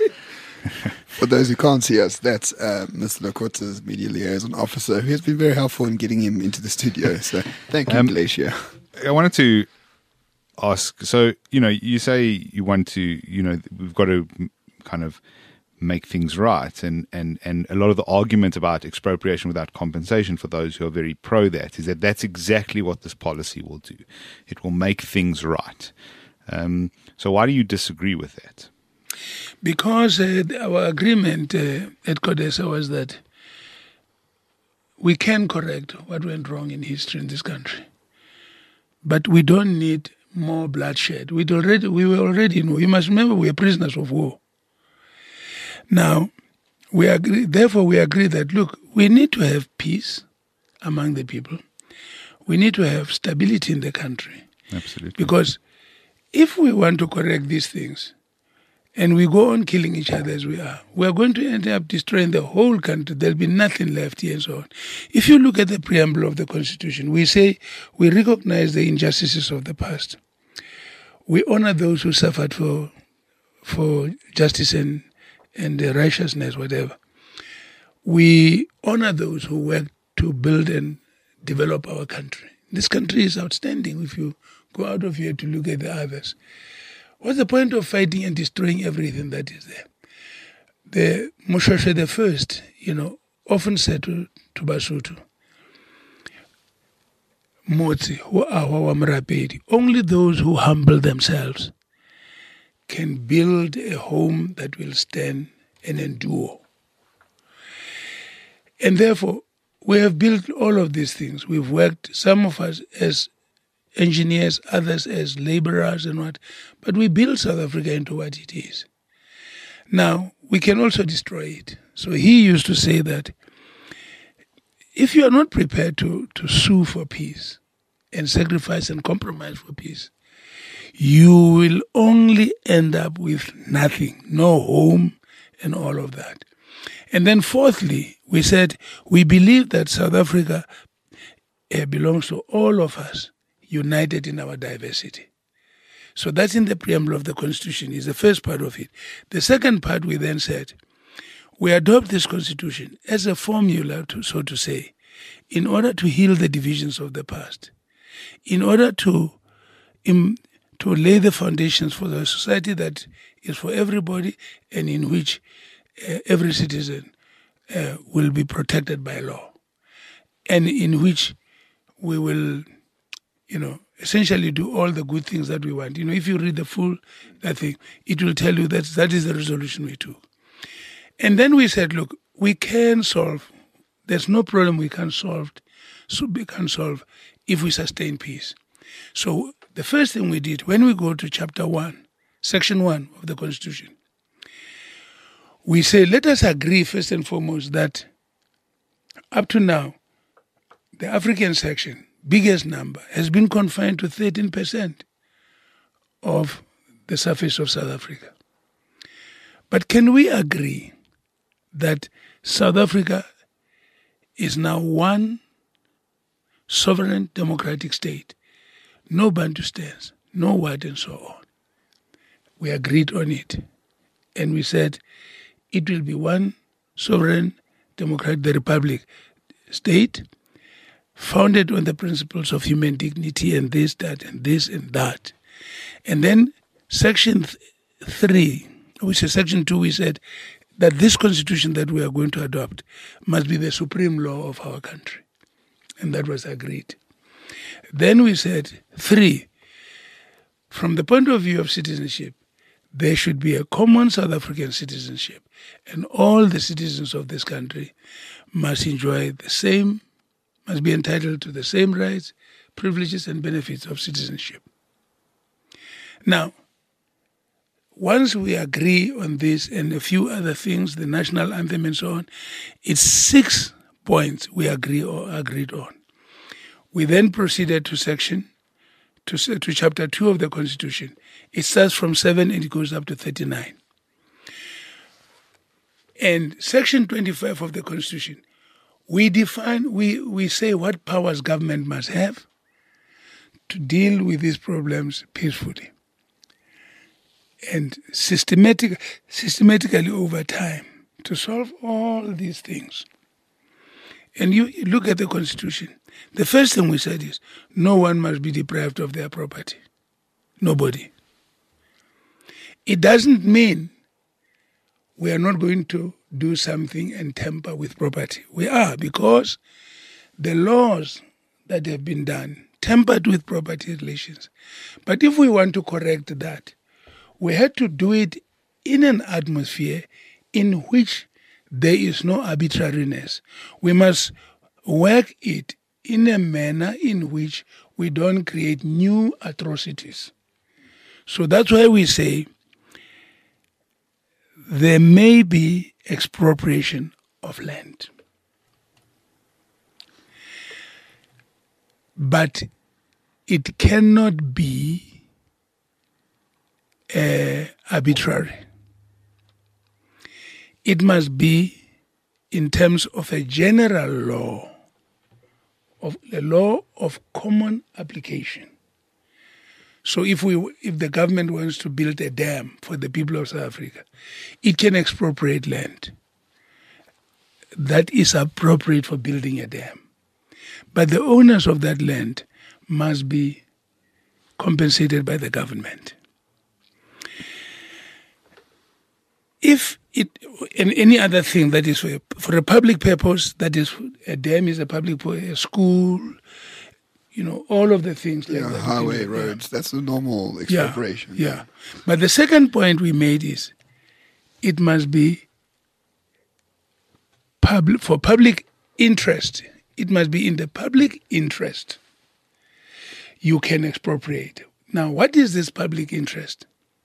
For those who can't see us, that's Mr. Lokota's media liaison officer, who has been very helpful in getting him into the studio. So thank you, Glacier. I wanted to ask, so, you say you want to, we've got to kind of make things right. And a lot of the argument about expropriation without compensation for those who are very pro that is that that's exactly what this policy will do. It will make things right. So why do you disagree with that? Because our agreement at CODESA was that we can correct what went wrong in history in this country. But we don't need more bloodshed. We were already in war. You must remember we are prisoners of war. Now, we agree that, look, we need to have peace among the people. We need to have stability in the country. Absolutely. Because if we want to correct these things and we go on killing each other as we are going to end up destroying the whole country. There'll be nothing left here and so on. If you look at the preamble of the Constitution, we say we recognize the injustices of the past. We honor those who suffered for justice and righteousness, whatever. We honor those who work to build and develop our country. This country is outstanding if you go out of here to look at the others. What's the point of fighting and destroying everything that is there? the Moshoeshoe the First, often said to Basotho, Motsi, who are Wamrapedi, only those who humble themselves can build a home that will stand and endure. And therefore, we have built all of these things. We've worked, some of us as engineers, others as laborers and what, but we built South Africa into what it is. Now, we can also destroy it. So he used to say that if you are not prepared to sue for peace and sacrifice and compromise for peace, you will only end up with nothing, no home and all of that. And then fourthly, we said we believe that South Africa belongs to all of us, united in our diversity. So that's in the preamble of the Constitution, is the first part of it. The second part, we then said, we adopt this Constitution as a formula, so to say, in order to heal the divisions of the past, in order to lay the foundations for the society that is for everybody and in which every citizen will be protected by law, and in which we will, essentially do all the good things that we want. If you read the full thing, it will tell you that is the resolution we took. And then we said, look, we can solve. There's no problem we can solve if we sustain peace. So the first thing we did, when we go to chapter 1, section 1 of the Constitution, we say, let us agree first and foremost that up to now, the African section, biggest number, has been confined to 13% of the surface of South Africa. But can we agree that South Africa is now one sovereign democratic state, no Bantustans, no what and so on? We agreed on it. And we said it will be one sovereign democratic, the Republic state, founded on the principles of human dignity and this, that, and this, and that. And then section 3, which is section 2, we said that this constitution that we are going to adopt must be the supreme law of our country. And that was agreed. Then we said 3, from the point of view of citizenship, there should be a common South African citizenship, and all the citizens of this country must be entitled to the same rights, privileges, and benefits of citizenship. Now, once we agree on this and a few other things, the national anthem and so on, it's 6 points we agreed on. We then proceeded to chapter 2 of the Constitution. It starts from 7 and it goes up to 39. And section 25 of the Constitution, we define, we say what powers government must have to deal with these problems peacefully and systematically over time to solve all these things. And you look at the Constitution, the first thing we said is no one must be deprived of their property. Nobody. It doesn't mean we are not going to do something and tamper with property. We are, because the laws that have been done tampered with property relations. But if we want to correct that, we had to do it in an atmosphere in which there is no arbitrariness. We must work it in a manner in which we don't create new atrocities. So that's why we say there may be expropriation of land. But it cannot be arbitrary. It must be in terms of a general law, of a law of common application. So if the government wants to build a dam for the people of South Africa, it can expropriate land that is appropriate for building a dam. But the owners of that land must be compensated by the government. If and any other thing that is for a public purpose, that is, a dam is a public a school, all of the things like that. Highway, roads, that's the normal expropriation. Yeah. But the second point we made is it must be for public interest. It must be in the public interest. You can expropriate. Now, what is this public interest?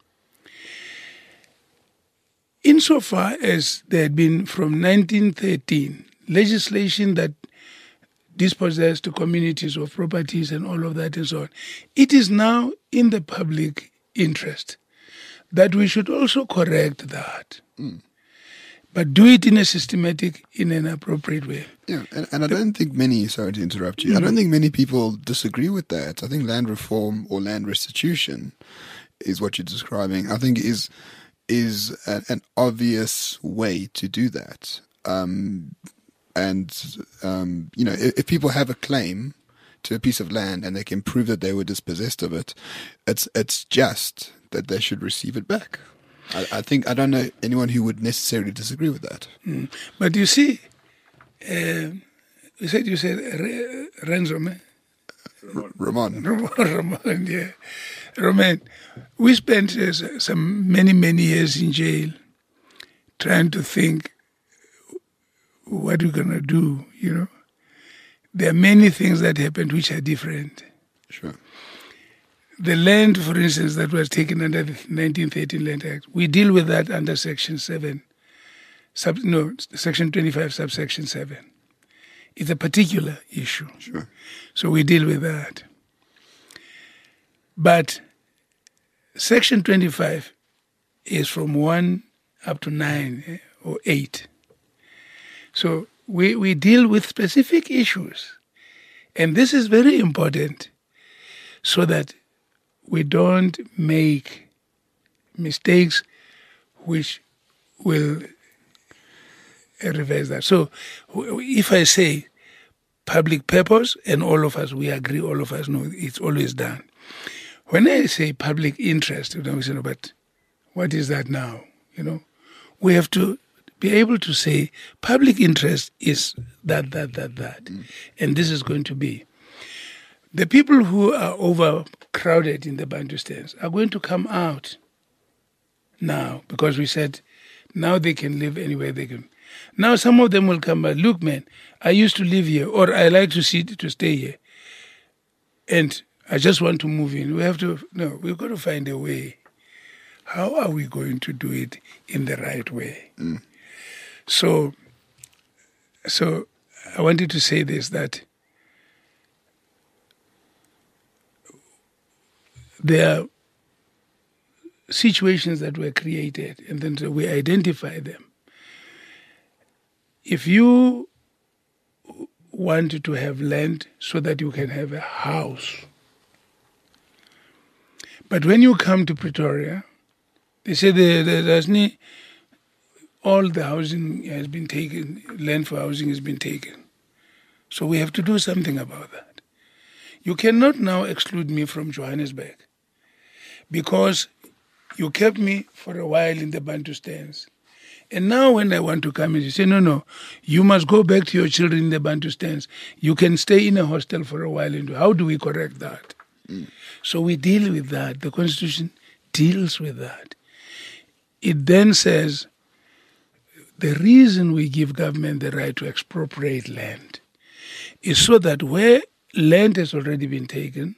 Insofar as there had been from 1913 legislation that dispossessed communities of properties and all of that and so on, it is now in the public interest that we should also correct that. But do it in a systematic, in an appropriate way. Yeah, and I don't think many, sorry to interrupt you, I don't think many people disagree with that. I think land reform or land restitution is what you're describing. I think is an obvious way to do that. If people have a claim to a piece of land and they can prove that they were dispossessed of it, it's just that they should receive it back. I don't know anyone who would necessarily disagree with that. But you see, you said Renzo, Roman, yeah. Roman, we spent many years in jail trying to think what we're going to do, There are many things that happened which are different. Sure. The land, for instance, that was taken under the 1913 Land Act, we deal with that under Section 7. Section 25, subsection 7. It's a particular issue. Sure. So we deal with that. But Section 25 is from 1 up to 9 or 8. So we deal with specific issues. And this is very important so that we don't make mistakes which will reverse that. So if I say public purpose, and all of us, we agree, all of us know it's always done. When I say public interest, we say, no, but what is that now? We have to be able to say public interest is that. And this is going to be. The people who are overcrowded in the Bantustans are going to come out now because we said now they can live anywhere they can. Now some of them will come back. Look, man, I used to live here, or I like to stay here, and I just want to move in. We've got to find a way. How are we going to do it in the right way? So I wanted to say this, that there are situations that were created and then we identify them. If you want to have land so that you can have a house, but when you come to Pretoria, they say all the housing has been taken, land for housing has been taken. So we have to do something about that. You cannot now exclude me from Johannesburg because you kept me for a while in the Bantustans. And now when I want to come in, you say, no, you must go back to your children in the Bantustans. You can stay in a hostel for a while. How do we correct that? So we deal with that. The Constitution deals with that. It then says the reason we give government the right to expropriate land is so that where land has already been taken,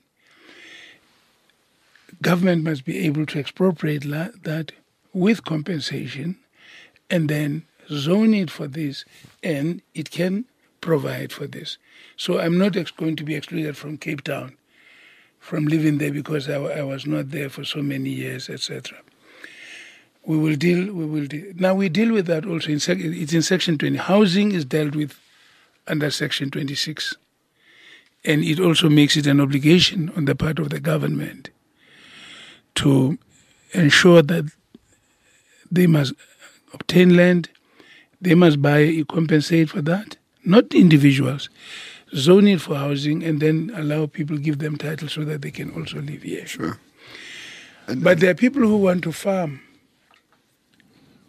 government must be able to expropriate that with compensation and then zone it for this, and it can provide for this. So I'm not going to be excluded from Cape Town, from living there because I was not there for so many years, etc. We will deal. Now we deal with that also. It's in Section 20. Housing is dealt with under Section 26. And it also makes it an obligation on the part of the government to ensure that they must obtain land, they must compensate for that, not individuals, zone it for housing and then allow people, give them title so that they can also live here. Sure. But there are people who want to farm.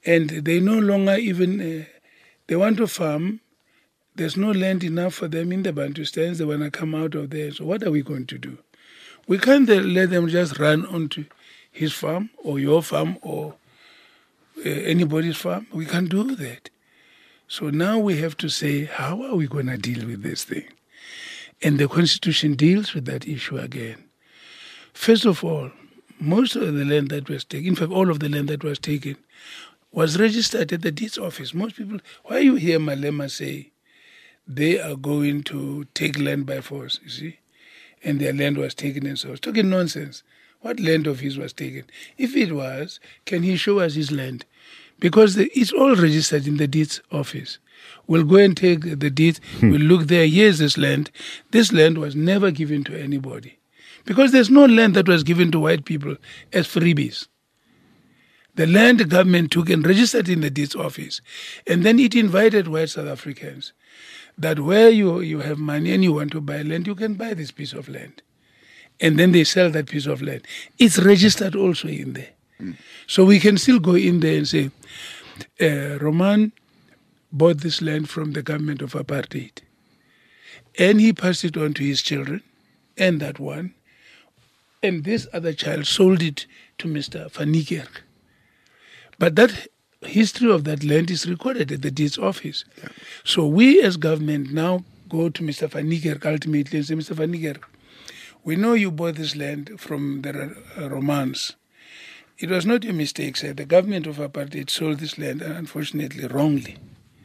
And they no longer even, they want to farm. There's no land enough for them in the Bantustans. They want to come out of there. So what are we going to do? We can't let them just run onto his farm or your farm or anybody's farm. We can't do that. So now we have to say, how are we going to deal with this thing? And the Constitution deals with that issue again. First of all, most of the land that was taken, in fact, all of the land that was taken, was registered at the deeds office. Most people, why you hear Malema say they are going to take land by force, you see, and their land was taken and so on. It's talking nonsense. What land of his was taken? If it was, can he show us his land? Because it's all registered in the deeds office. We'll go and take the deed, we'll look there, here's this land. This land was never given to anybody. Because there's no land that was given to white people as freebies. The land the government took and registered in the deeds office. And then it invited white South Africans that where you have money and you want to buy land, you can buy this piece of land. And then they sell that piece of land. It's registered also in there. So we can still go in there and say, Roman bought this land from the government of apartheid. And he passed it on to his children, and that one. And this other child sold it to Mr. Van Niekerk. But that history of that land is recorded at the deeds office. Yeah. So we as government now go to Mr. Van Niekerk ultimately and say, Mr. Van Niekerk, we know you bought this land from the Romans. It was not your mistake, sir. The government of apartheid sold this land, unfortunately, wrongly.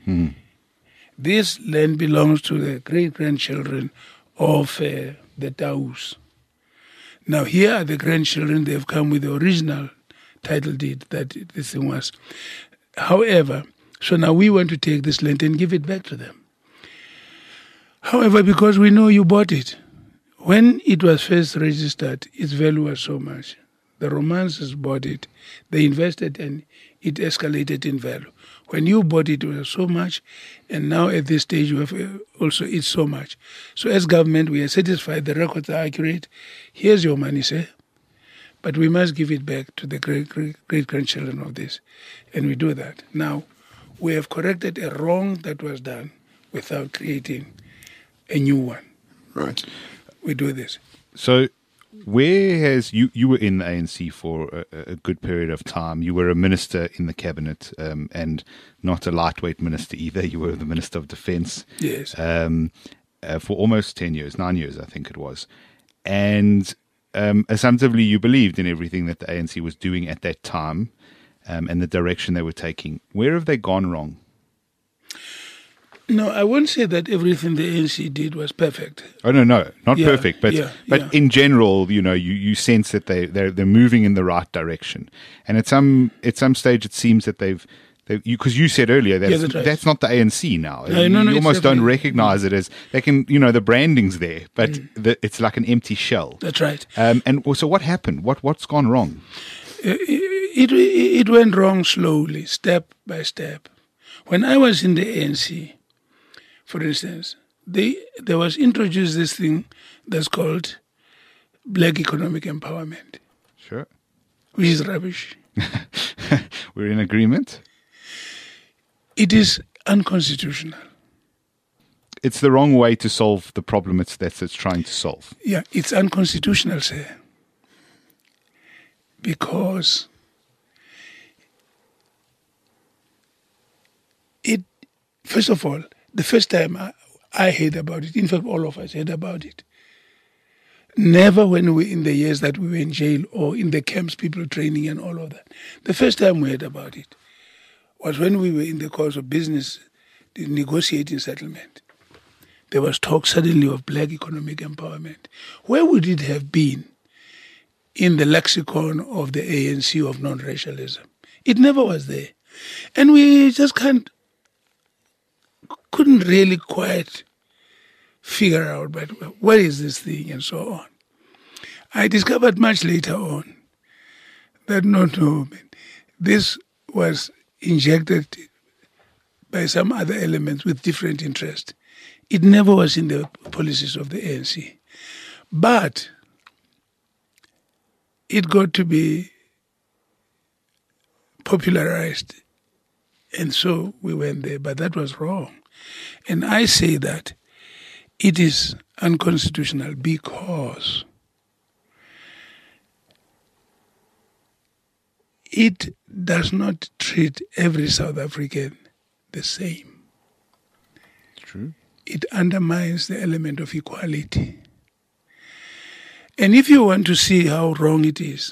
This land belongs to the great-grandchildren of the Taus. Now, here are the grandchildren. They've come with the original title deed that this thing was. However, so now we want to take this land and give it back to them. However, because we know you bought it, when it was first registered, its value was so much. The Romances bought it, they invested, and it escalated in value. When you bought it, it was so much, and now at this stage, you have also it's so much. So as government, we are satisfied the records are accurate. Here's your money, sir. But we must give it back to the great-grandchildren of this. And we do that. Now, we have corrected a wrong that was done without creating a new one. Right. We do this. So where has you were in the ANC for a good period of time. You were a minister in the cabinet and not a lightweight minister either. You were the Minister of Defence. Yes. For almost 10 years, 9 years, I think it was. And assumptively, you believed in everything that the ANC was doing at that time and the direction they were taking. Where have they gone wrong? No, I won't say that everything the ANC did was perfect. Oh no, not perfect, but in general, you sense that they're moving in the right direction. And at some stage, it seems that because you said earlier that's not the ANC now. You almost don't recognize it as they can. The branding's there, but it's like an empty shell. That's right. And so what happened? What's gone wrong? It went wrong slowly, step by step. When I was in the ANC, for instance, there was introduced this thing that's called Black Economic Empowerment. Sure. Which is rubbish. We're in agreement? It is unconstitutional. It's the wrong way to solve the problem it's trying to solve. Yeah, it's unconstitutional, sir. Because first of all, the first time I heard about it, in fact, all of us heard about it. Never when in the years that we were in jail or in the camps, people training and all of that. The first time we heard about it was when we were in the course of business, the negotiating settlement. There was talk suddenly of black economic empowerment. Where would it have been in the lexicon of the ANC of non-racialism? It never was there. And we just couldn't really quite figure out, but what is this thing and so on. I discovered much later on that this was injected by some other elements with different interest. It never was in the policies of the ANC. But it got to be popularized And so we went there, but that was wrong. And I say that it is unconstitutional because it does not treat every South African the same. True. It undermines the element of equality. And if you want to see how wrong it is,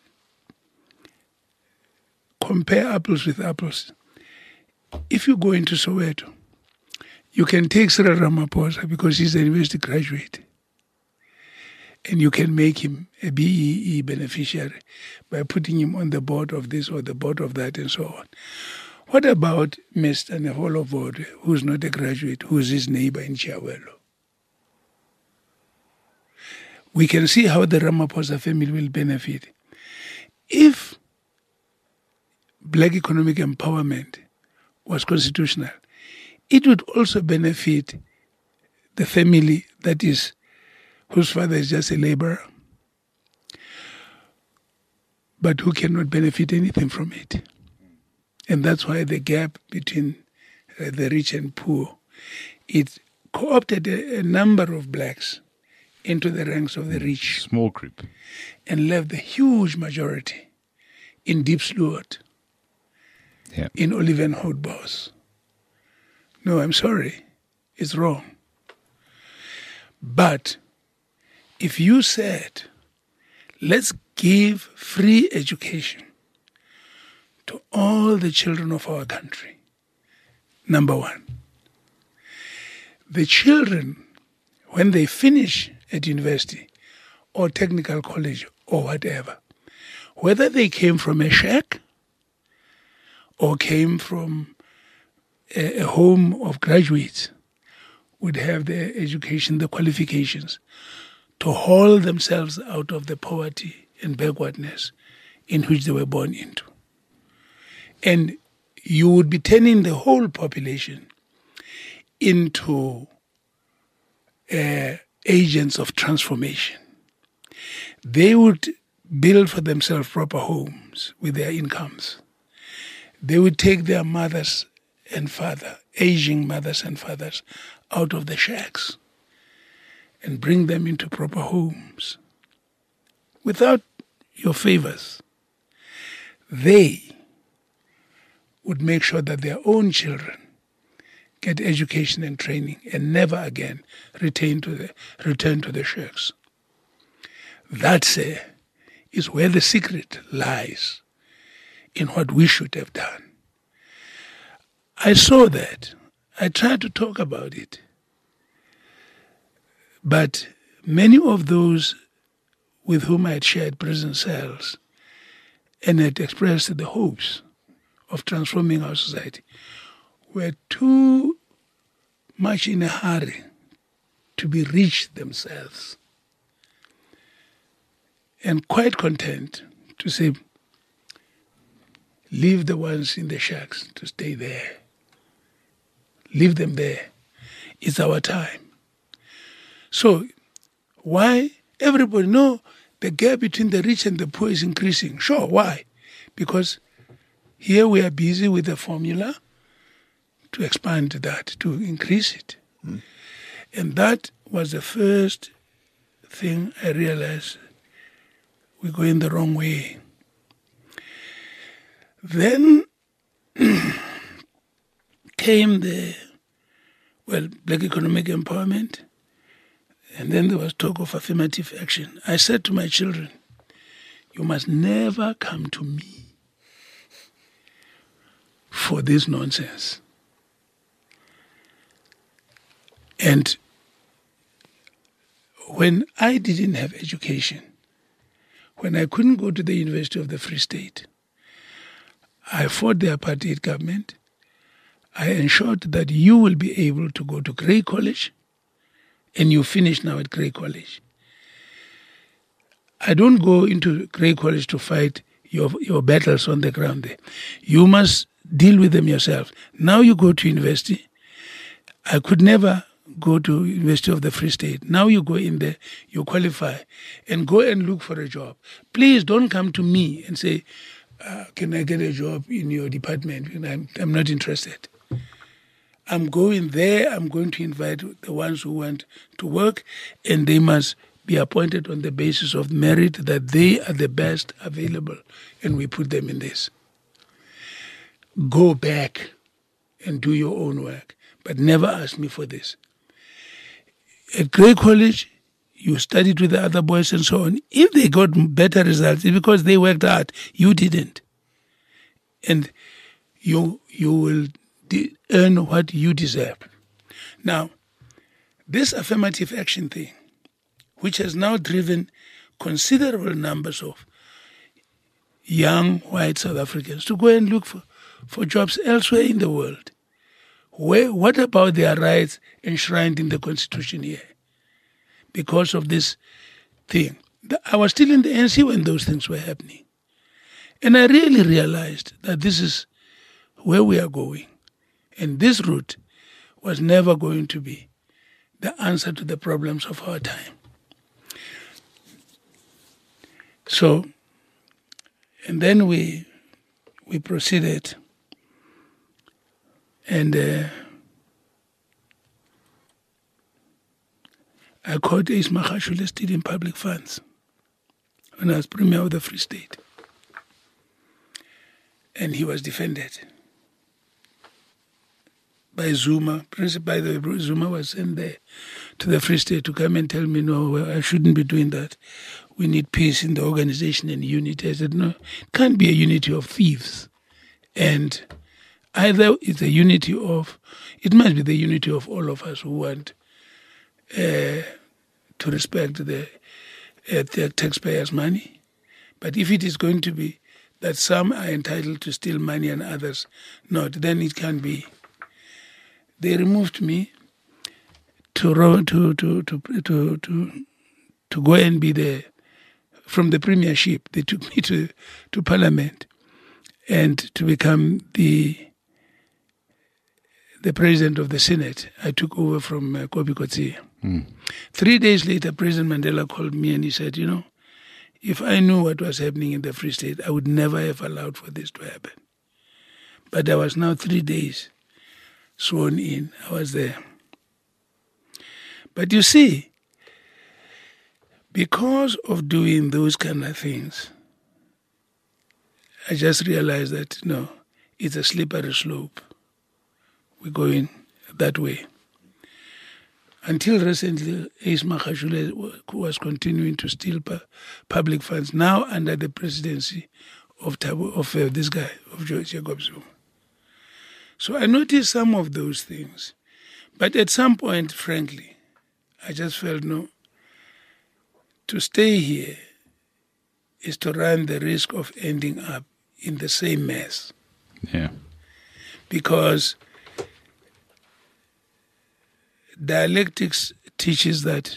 compare apples with apples. If you go into Soweto, you can take Cyril Ramaphosa because he's a university graduate, and you can make him a BEE beneficiary by putting him on the board of this or the board of that and so on. What about Mr. Neholo Vodwe, who's not a graduate, who's his neighbor in Chiawelo? We can see how the Ramaphosa family will benefit. If black economic empowerment was constitutional, it would also benefit the family whose father is just a laborer, but who cannot benefit anything from it. And that's why the gap between the rich and poor, it co-opted a number of blacks into the ranks of the rich. Small group. And left the huge majority in Diepsloot, in Oliven Houtbos. No, I'm sorry. It's wrong. But if you said, let's give free education to all the children of our country, number one, the children, when they finish at university or technical college or whatever, whether they came from a shack or came from a home of graduates, would have the education, the qualifications to haul themselves out of the poverty and backwardness in which they were born into. And you would be turning the whole population into agents of transformation. They would build for themselves proper homes with their incomes. They would take their mothers and aging mothers and fathers out of the shacks and bring them into proper homes without your favors. They would make sure that their own children get education and training and never again return to the shacks. That is where the secret lies in what we should have done. I saw that. I tried to talk about it. But many of those with whom I had shared prison cells and had expressed the hopes of transforming our society were too much in a hurry to be rich themselves and quite content to say, leave the ones in the shacks to stay there. Leave them there. It's our time. So why everybody know the gap between the rich and the poor is increasing? Sure, why? Because here we are busy with the formula to expand that, to increase it. And that was the first thing I realized we're going the wrong way. Then came black economic empowerment, and then there was talk of affirmative action. I said to my children, you must never come to me for this nonsense. And when I didn't have education, when I couldn't go to the University of the Free State, I fought the apartheid government. I ensured that you will be able to go to Grey College, and you finish now at Grey College. I don't go into Grey College to fight your battles on the ground there. You must deal with them yourself. Now you go to university. I could never go to University of the Free State. Now you go in there, you qualify, and go and look for a job. Please don't come to me and say, can I get a job in your department? And I'm not interested. I'm going there. I'm going to invite the ones who want to work, and they must be appointed on the basis of merit that they are the best available, and we put them in this. Go back and do your own work, but never ask me for this. At Grey College, you studied with the other boys and so on. If they got better results, it's because they worked hard. You didn't. And you will earn what you deserve. Now, this affirmative action thing, which has now driven considerable numbers of young white South Africans to go and look for jobs elsewhere in the world. What about their rights enshrined in the Constitution here? Because of this thing. I was still in the ANC when those things were happening. And I really realized that this is where we are going. And this route was never going to be the answer to the problems of our time. So, and then we proceeded, and I caught Ace Magashule stealing public funds when I was Premier of the Free State. And he was defended by Zuma. By the way, Zuma was sent there to the Free State to come and tell me, no, I shouldn't be doing that. We need peace in the organization and unity. I said, no, it can't be a unity of thieves. And either it's a unity of, it must be the unity of all of us who want to respect the taxpayers' money. But if it is going to be that some are entitled to steal money and others not, then it can be. They removed me to go and be from the premiership. They took me to Parliament and to become the president of the Senate. I took over from Kobi Kotsi. 3 days later, President Mandela called me and he said, if I knew what was happening in the Free State, I would never have allowed for this to happen. But I was now 3 days sworn in. I was there. But you see, because of doing those kind of things, I just realized that, it's a slippery slope. We're going that way. Until recently, Ace Magashule was continuing to steal public funds, now under the presidency of this guy, of Jacob Zuma. So I noticed some of those things. But at some point, frankly, I just felt, to stay here is to run the risk of ending up in the same mess. Yeah. Because dialectics teaches that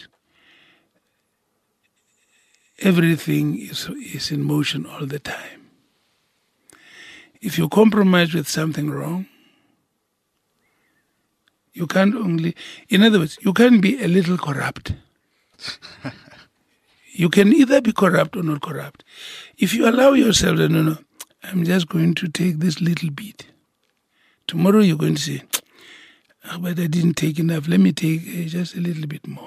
everything is in motion all the time. If you compromise with something wrong, you can't in other words, you can't be a little corrupt. You can either be corrupt or not corrupt. If you allow yourself to, no, I'm just going to take this little bit. Tomorrow you're going to say, but I didn't take enough. Let me take just a little bit more.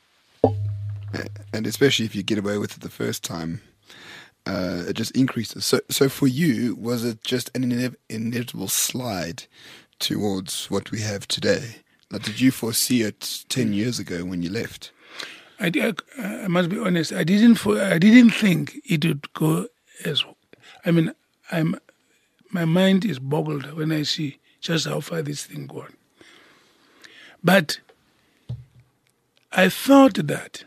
And especially if you get away with it the first time, it just increases. So for you, was it just an inevitable slide towards what we have today? Like, did you foresee it 10 years ago when you left? I must be honest. I didn't think it would go as. My mind is boggled when I see just how far this thing gone. But I thought that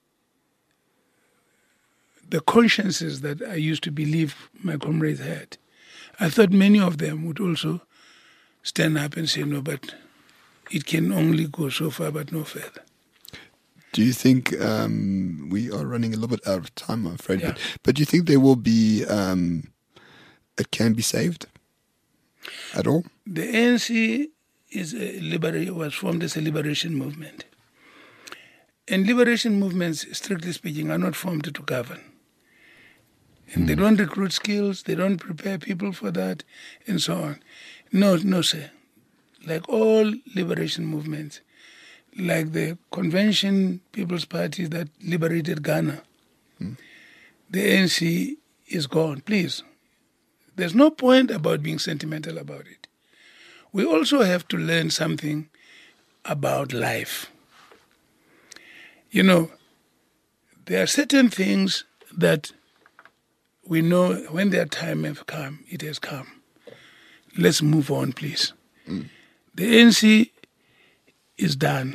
the consciences that I used to believe my comrades had, I thought many of them would also stand up and say, no, but it can only go so far, but no further. Do you think we are running a little bit out of time, I'm afraid, Yeah. but do you think there will be, it can be saved at all? The ANC was formed as a liberation movement. And liberation movements, strictly speaking, are not formed to govern. And they don't recruit skills, they don't prepare people for that, and so on. No, sir. Like all liberation movements, like the Convention People's Party that liberated Ghana, the ANC is gone. Please, there's no point about being sentimental about it. We also have to learn something about life. You know, there are certain things that we know when their time has come, it has come. Let's move on, please. The ANC is done.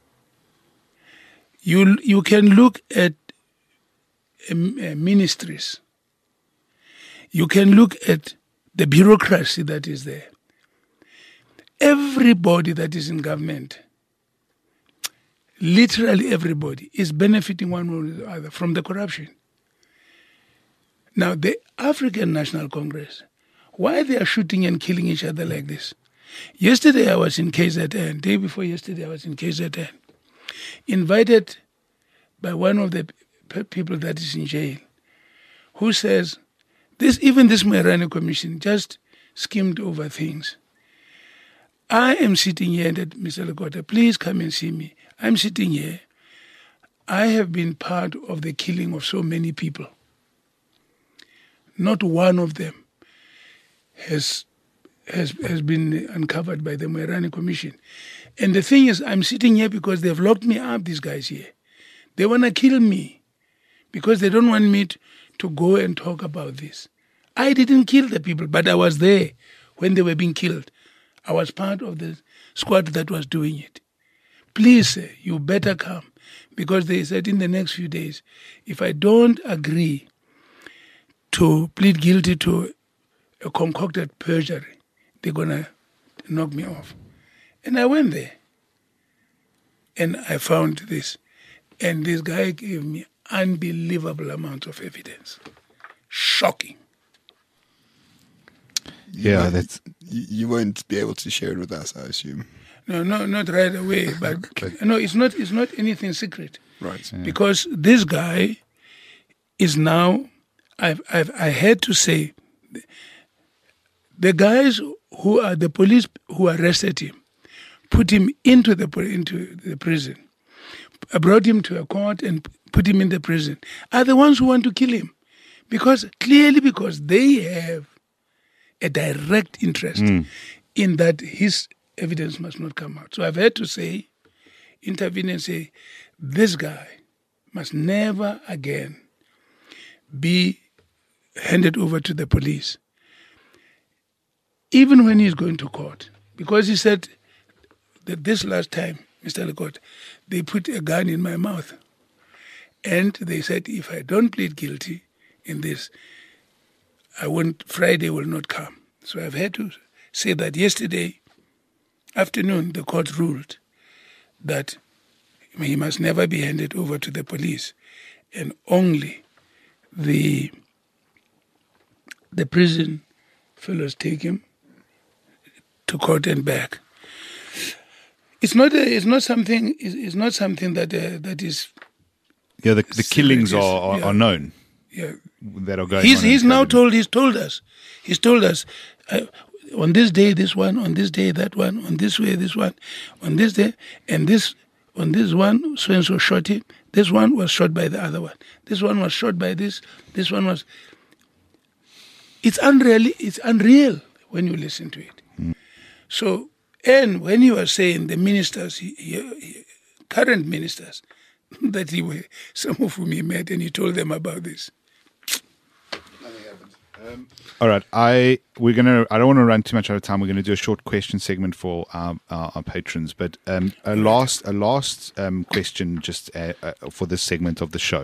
You can look at ministries. You can look at the bureaucracy that is there. Everybody that is in government, literally everybody, is benefiting one or the other from the corruption. Now, the African National Congress, why they are shooting and killing each other like this? Yesterday I was in KZN, day before yesterday I was in KZN, invited by one of the people that is in jail, who says, even this Moerane Commission just skimmed over things. I am sitting here, and Mr. Lekota, please come and see me. I'm sitting here. I have been part of the killing of so many people. Not one of them has been uncovered by the Moerane Commission. And the thing is, I'm sitting here because they've locked me up, these guys here. They want to kill me because they don't want me to go and talk about this. I didn't kill the people, but I was there when they were being killed. I was part of the squad that was doing it. Please, sir, you better come, because they said in the next few days, if I don't agree to plead guilty to a concocted perjury, they're going to knock me off. And I went there, and I found this. And this guy gave me unbelievable amounts of evidence. Shocking. Yeah, that's... You won't be able to share it with us, I assume. No, not right away. But no, it's not anything secret. Right. Yeah. Because this guy is now... I had to say, the guys who are the police who arrested him, put him into the prison, brought him to a court and put him in the prison, are the ones who want to kill him. Because they have a direct interest in that his evidence must not come out. So I've had to intervene and say, this guy must never again be handed over to the police, even when he's going to court. Because he said that this last time, Mr. Lekota, they put a gun in my mouth. And they said, if I don't plead guilty in this, Friday will not come. So I've had to say that yesterday afternoon, the court ruled that he must never be handed over to the police, and only the prison fellows take him to court and back. It's not something that is. Yeah, the killings are known. Yeah, that are going. He's now told. He's told us. On this day, this one. On this day, that one. On this way, this one. On this day, and this. On this one, so and so shot him. This one was shot by the other one. This one was shot by this. This one was. It's unreal when you listen to it. So, and when you are saying the ministers, current ministers, that some of whom he met, and he told them about this. All right, I don't want to run too much out of time. We're going to do a short question segment for our patrons, but a last question just for this segment of the show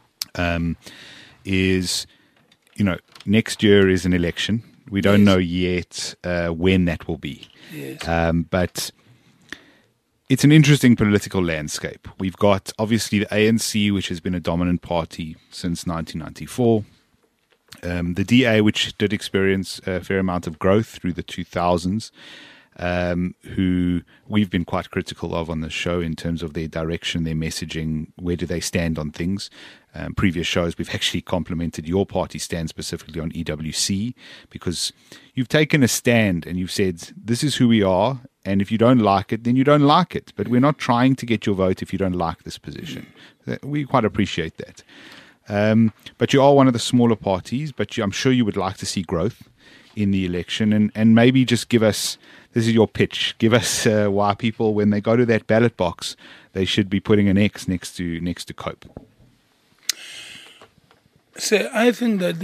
is, next year is an election. We don't know yet when that will be, but it's an interesting political landscape. We've got obviously the ANC, which has been a dominant party since 1994. The DA, which did experience a fair amount of growth through the 2000s. who we've been quite critical of on the show in terms of their direction, their messaging, where do they stand on things. Previous shows, we've actually complimented your party stand specifically on EWC, because you've taken a stand and you've said, this is who we are, and if you don't like it, then you don't like it. But we're not trying to get your vote if you don't like this position. We quite appreciate that. But you are one of the smaller parties, but I'm sure you would like to see growth in the election, and maybe just give us, this is your pitch, give us why people, when they go to that ballot box, they should be putting an X next to Cope. So I think that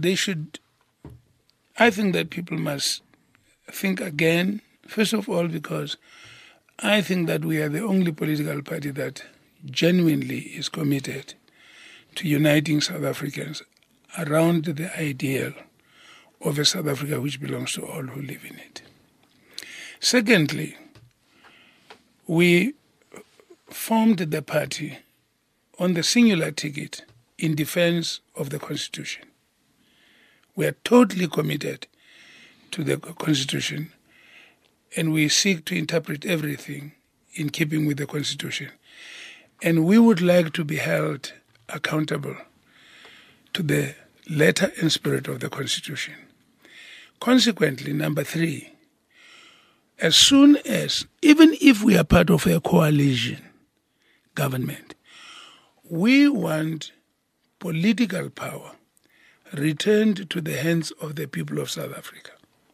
I think that people must think again, first of all, because I think that we are the only political party that genuinely is committed to uniting South Africans around the ideal of a South Africa which belongs to all who live in it. Secondly, we formed the party on the singular ticket in defense of the Constitution. We are totally committed to the Constitution, and we seek to interpret everything in keeping with the Constitution. And we would like to be held accountable to the letter and spirit of the Constitution. Consequently, number 3, as soon as, even if we are part of a coalition government, we want political power returned to the hands of the people of South Africa.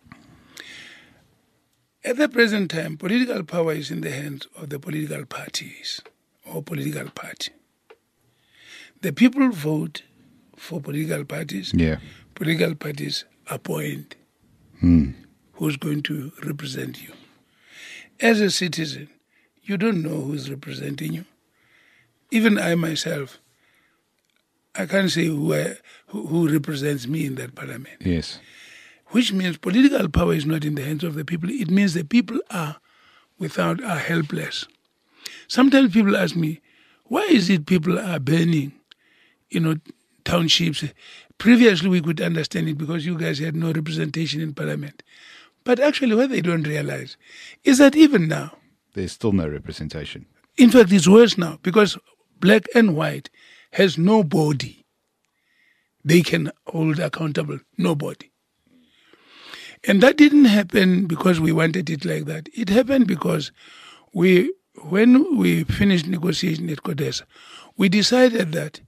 At the present time, political power is in the hands of the political parties or political party. The people vote for political parties. Yeah. Political parties appoint who's going to represent you. As a citizen, you don't know who's representing you. Even I myself, I can't say who represents me in that parliament. Yes. Which means political power is not in the hands of the people. It means the people are helpless. Sometimes people ask me, why is it people are burning, townships? Previously we could understand it because you guys had no representation in parliament. But actually what they don't realize is that even now, there's still no representation. In fact, it's worse now because black and white has no body they can hold accountable. Nobody. And that didn't happen because we wanted it like that. It happened because when we finished negotiation at CODESA, we decided that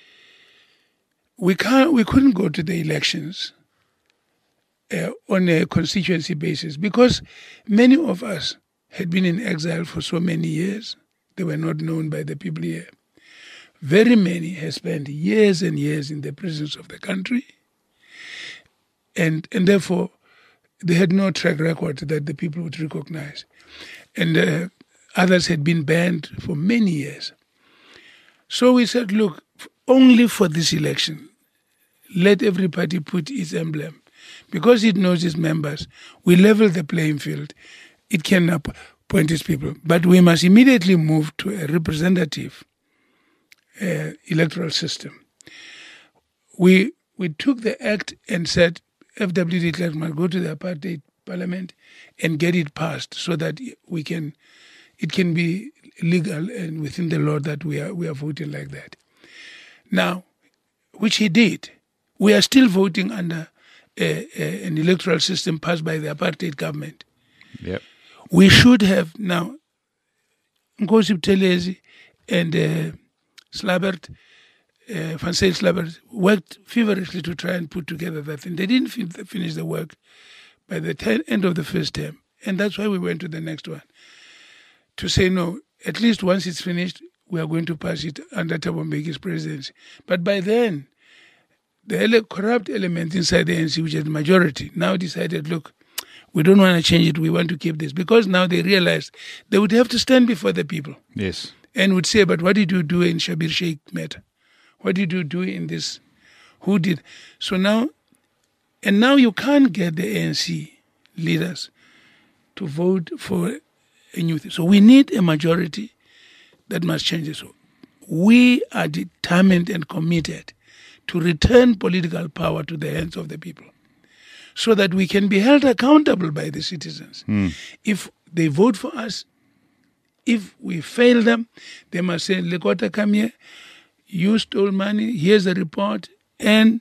we couldn't go to the elections on a constituency basis because many of us had been in exile for so many years. They were not known by the people here. Very many have spent years and years in the prisons of the country, and therefore they had no track record that the people would recognize. And others had been banned for many years. So we said, look, only for this election, let every party put its emblem. Because it knows its members, we level the playing field. It can appoint its people. But we must immediately move to a representative electoral system. We took the act and said FWD clerks must go to the apartheid parliament and get it passed so that it can be legal and within the law that we are voting like that. Now, which he did. We are still voting under an electoral system passed by the apartheid government. Yep. We should have now Nkosi Buthelezi and Slabert, Van Zyl Slabert, worked feverishly to try and put together that thing. They didn't finish the work by the end of the first term. And that's why we went to the next one. To say, no, at least once it's finished, we are going to pass it under Thabo Mbeki's presidency. But by then, the corrupt element inside the ANC, which is the majority, now decided, look, we don't want to change it, we want to keep this. Because now they realized they would have to stand before the people. Yes. And would say, but what did you do in Schabir Shaik matter? What did you do in this? Who did? So now you can't get the ANC leaders to vote for a new thing. So we need a majority that must change this. So we are determined and committed to return political power to the hands of the people. so that we can be held accountable by the citizens. If they vote for us, if we fail them, they must say, Lekota, come here, you stole money, here's the report, and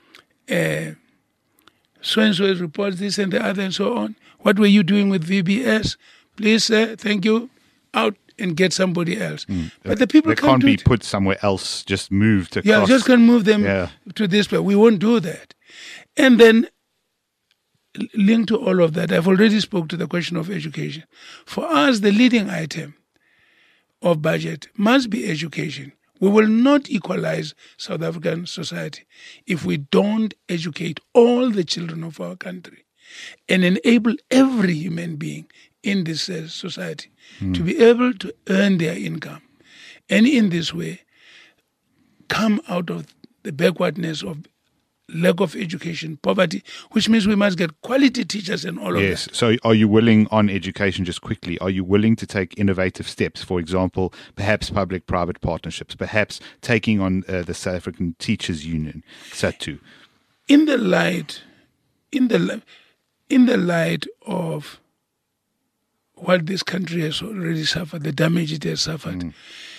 so-and-so reports this and the other and so on. What were you doing with VBS? Please, sir, thank you, out and get somebody else. But the people can't do be it. put somewhere else, just moved across. Yeah, just can move them to this place. We won't do that. And then, linked to all of that, I've already spoke to the question of education. For us, the leading item of budget must be education. We will not equalize South African society if we don't educate all the children of our country and enable every human being in this society to be able to earn their income. And in this way, come out of the backwardness of lack of education, poverty, which means we must get quality teachers and all of that. Yes. So are you willing, on education just quickly, are you willing to take innovative steps? For example, perhaps public-private partnerships, perhaps taking on the South African Teachers Union, SATU? In the light of what this country has already suffered, the damage it has suffered,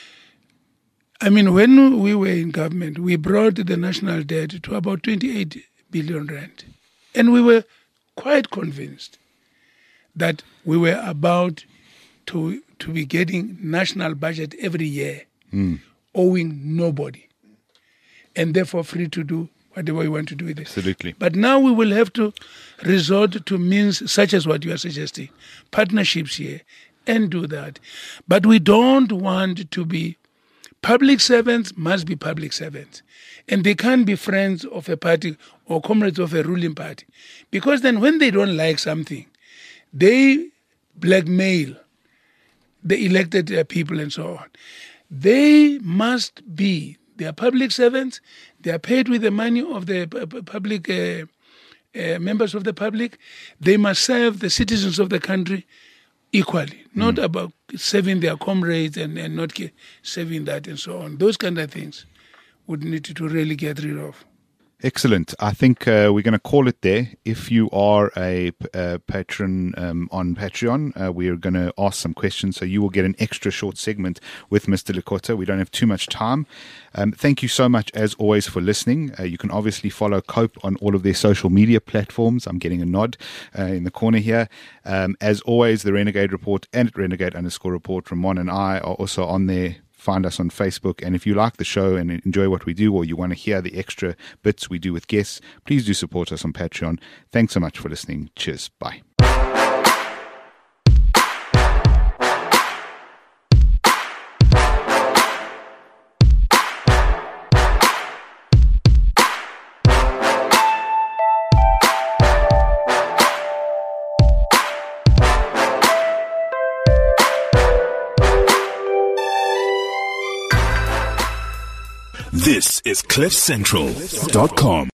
I mean, when we were in government, we brought the national debt to about 28 billion rand. And we were quite convinced that we were about to be getting national budget every year, owing nobody, and therefore free to do whatever we want to do with it. Absolutely. But now we will have to resort to means such as what you are suggesting, partnerships here, and do that. But we don't want to be public servants must be public servants. And they can't be friends of a party or comrades of a ruling party. Because then when they don't like something, they blackmail the elected people and so on. They must be, they are public servants, they are paid with the money of the public, members of the public. They must serve the citizens of the country equally, not about serving their comrades and not serving that and so on. Those kind of things would need to really get rid of. Excellent. I think we're going to call it there. If you are a patron on Patreon, we are going to ask some questions, so you will get an extra short segment with Mr. Lekota. We don't have too much time. Thank you so much, as always, for listening. You can obviously follow COPE on all of their social media platforms. I'm getting a nod in the corner here. As always, the Renegade Report and @Renegade_report from Mon and I are also on there. Find us on Facebook. And if you like the show and enjoy what we do, or you want to hear the extra bits we do with guests, please do support us on Patreon. Thanks so much for listening. Cheers. Bye. This is CliffCentral.com.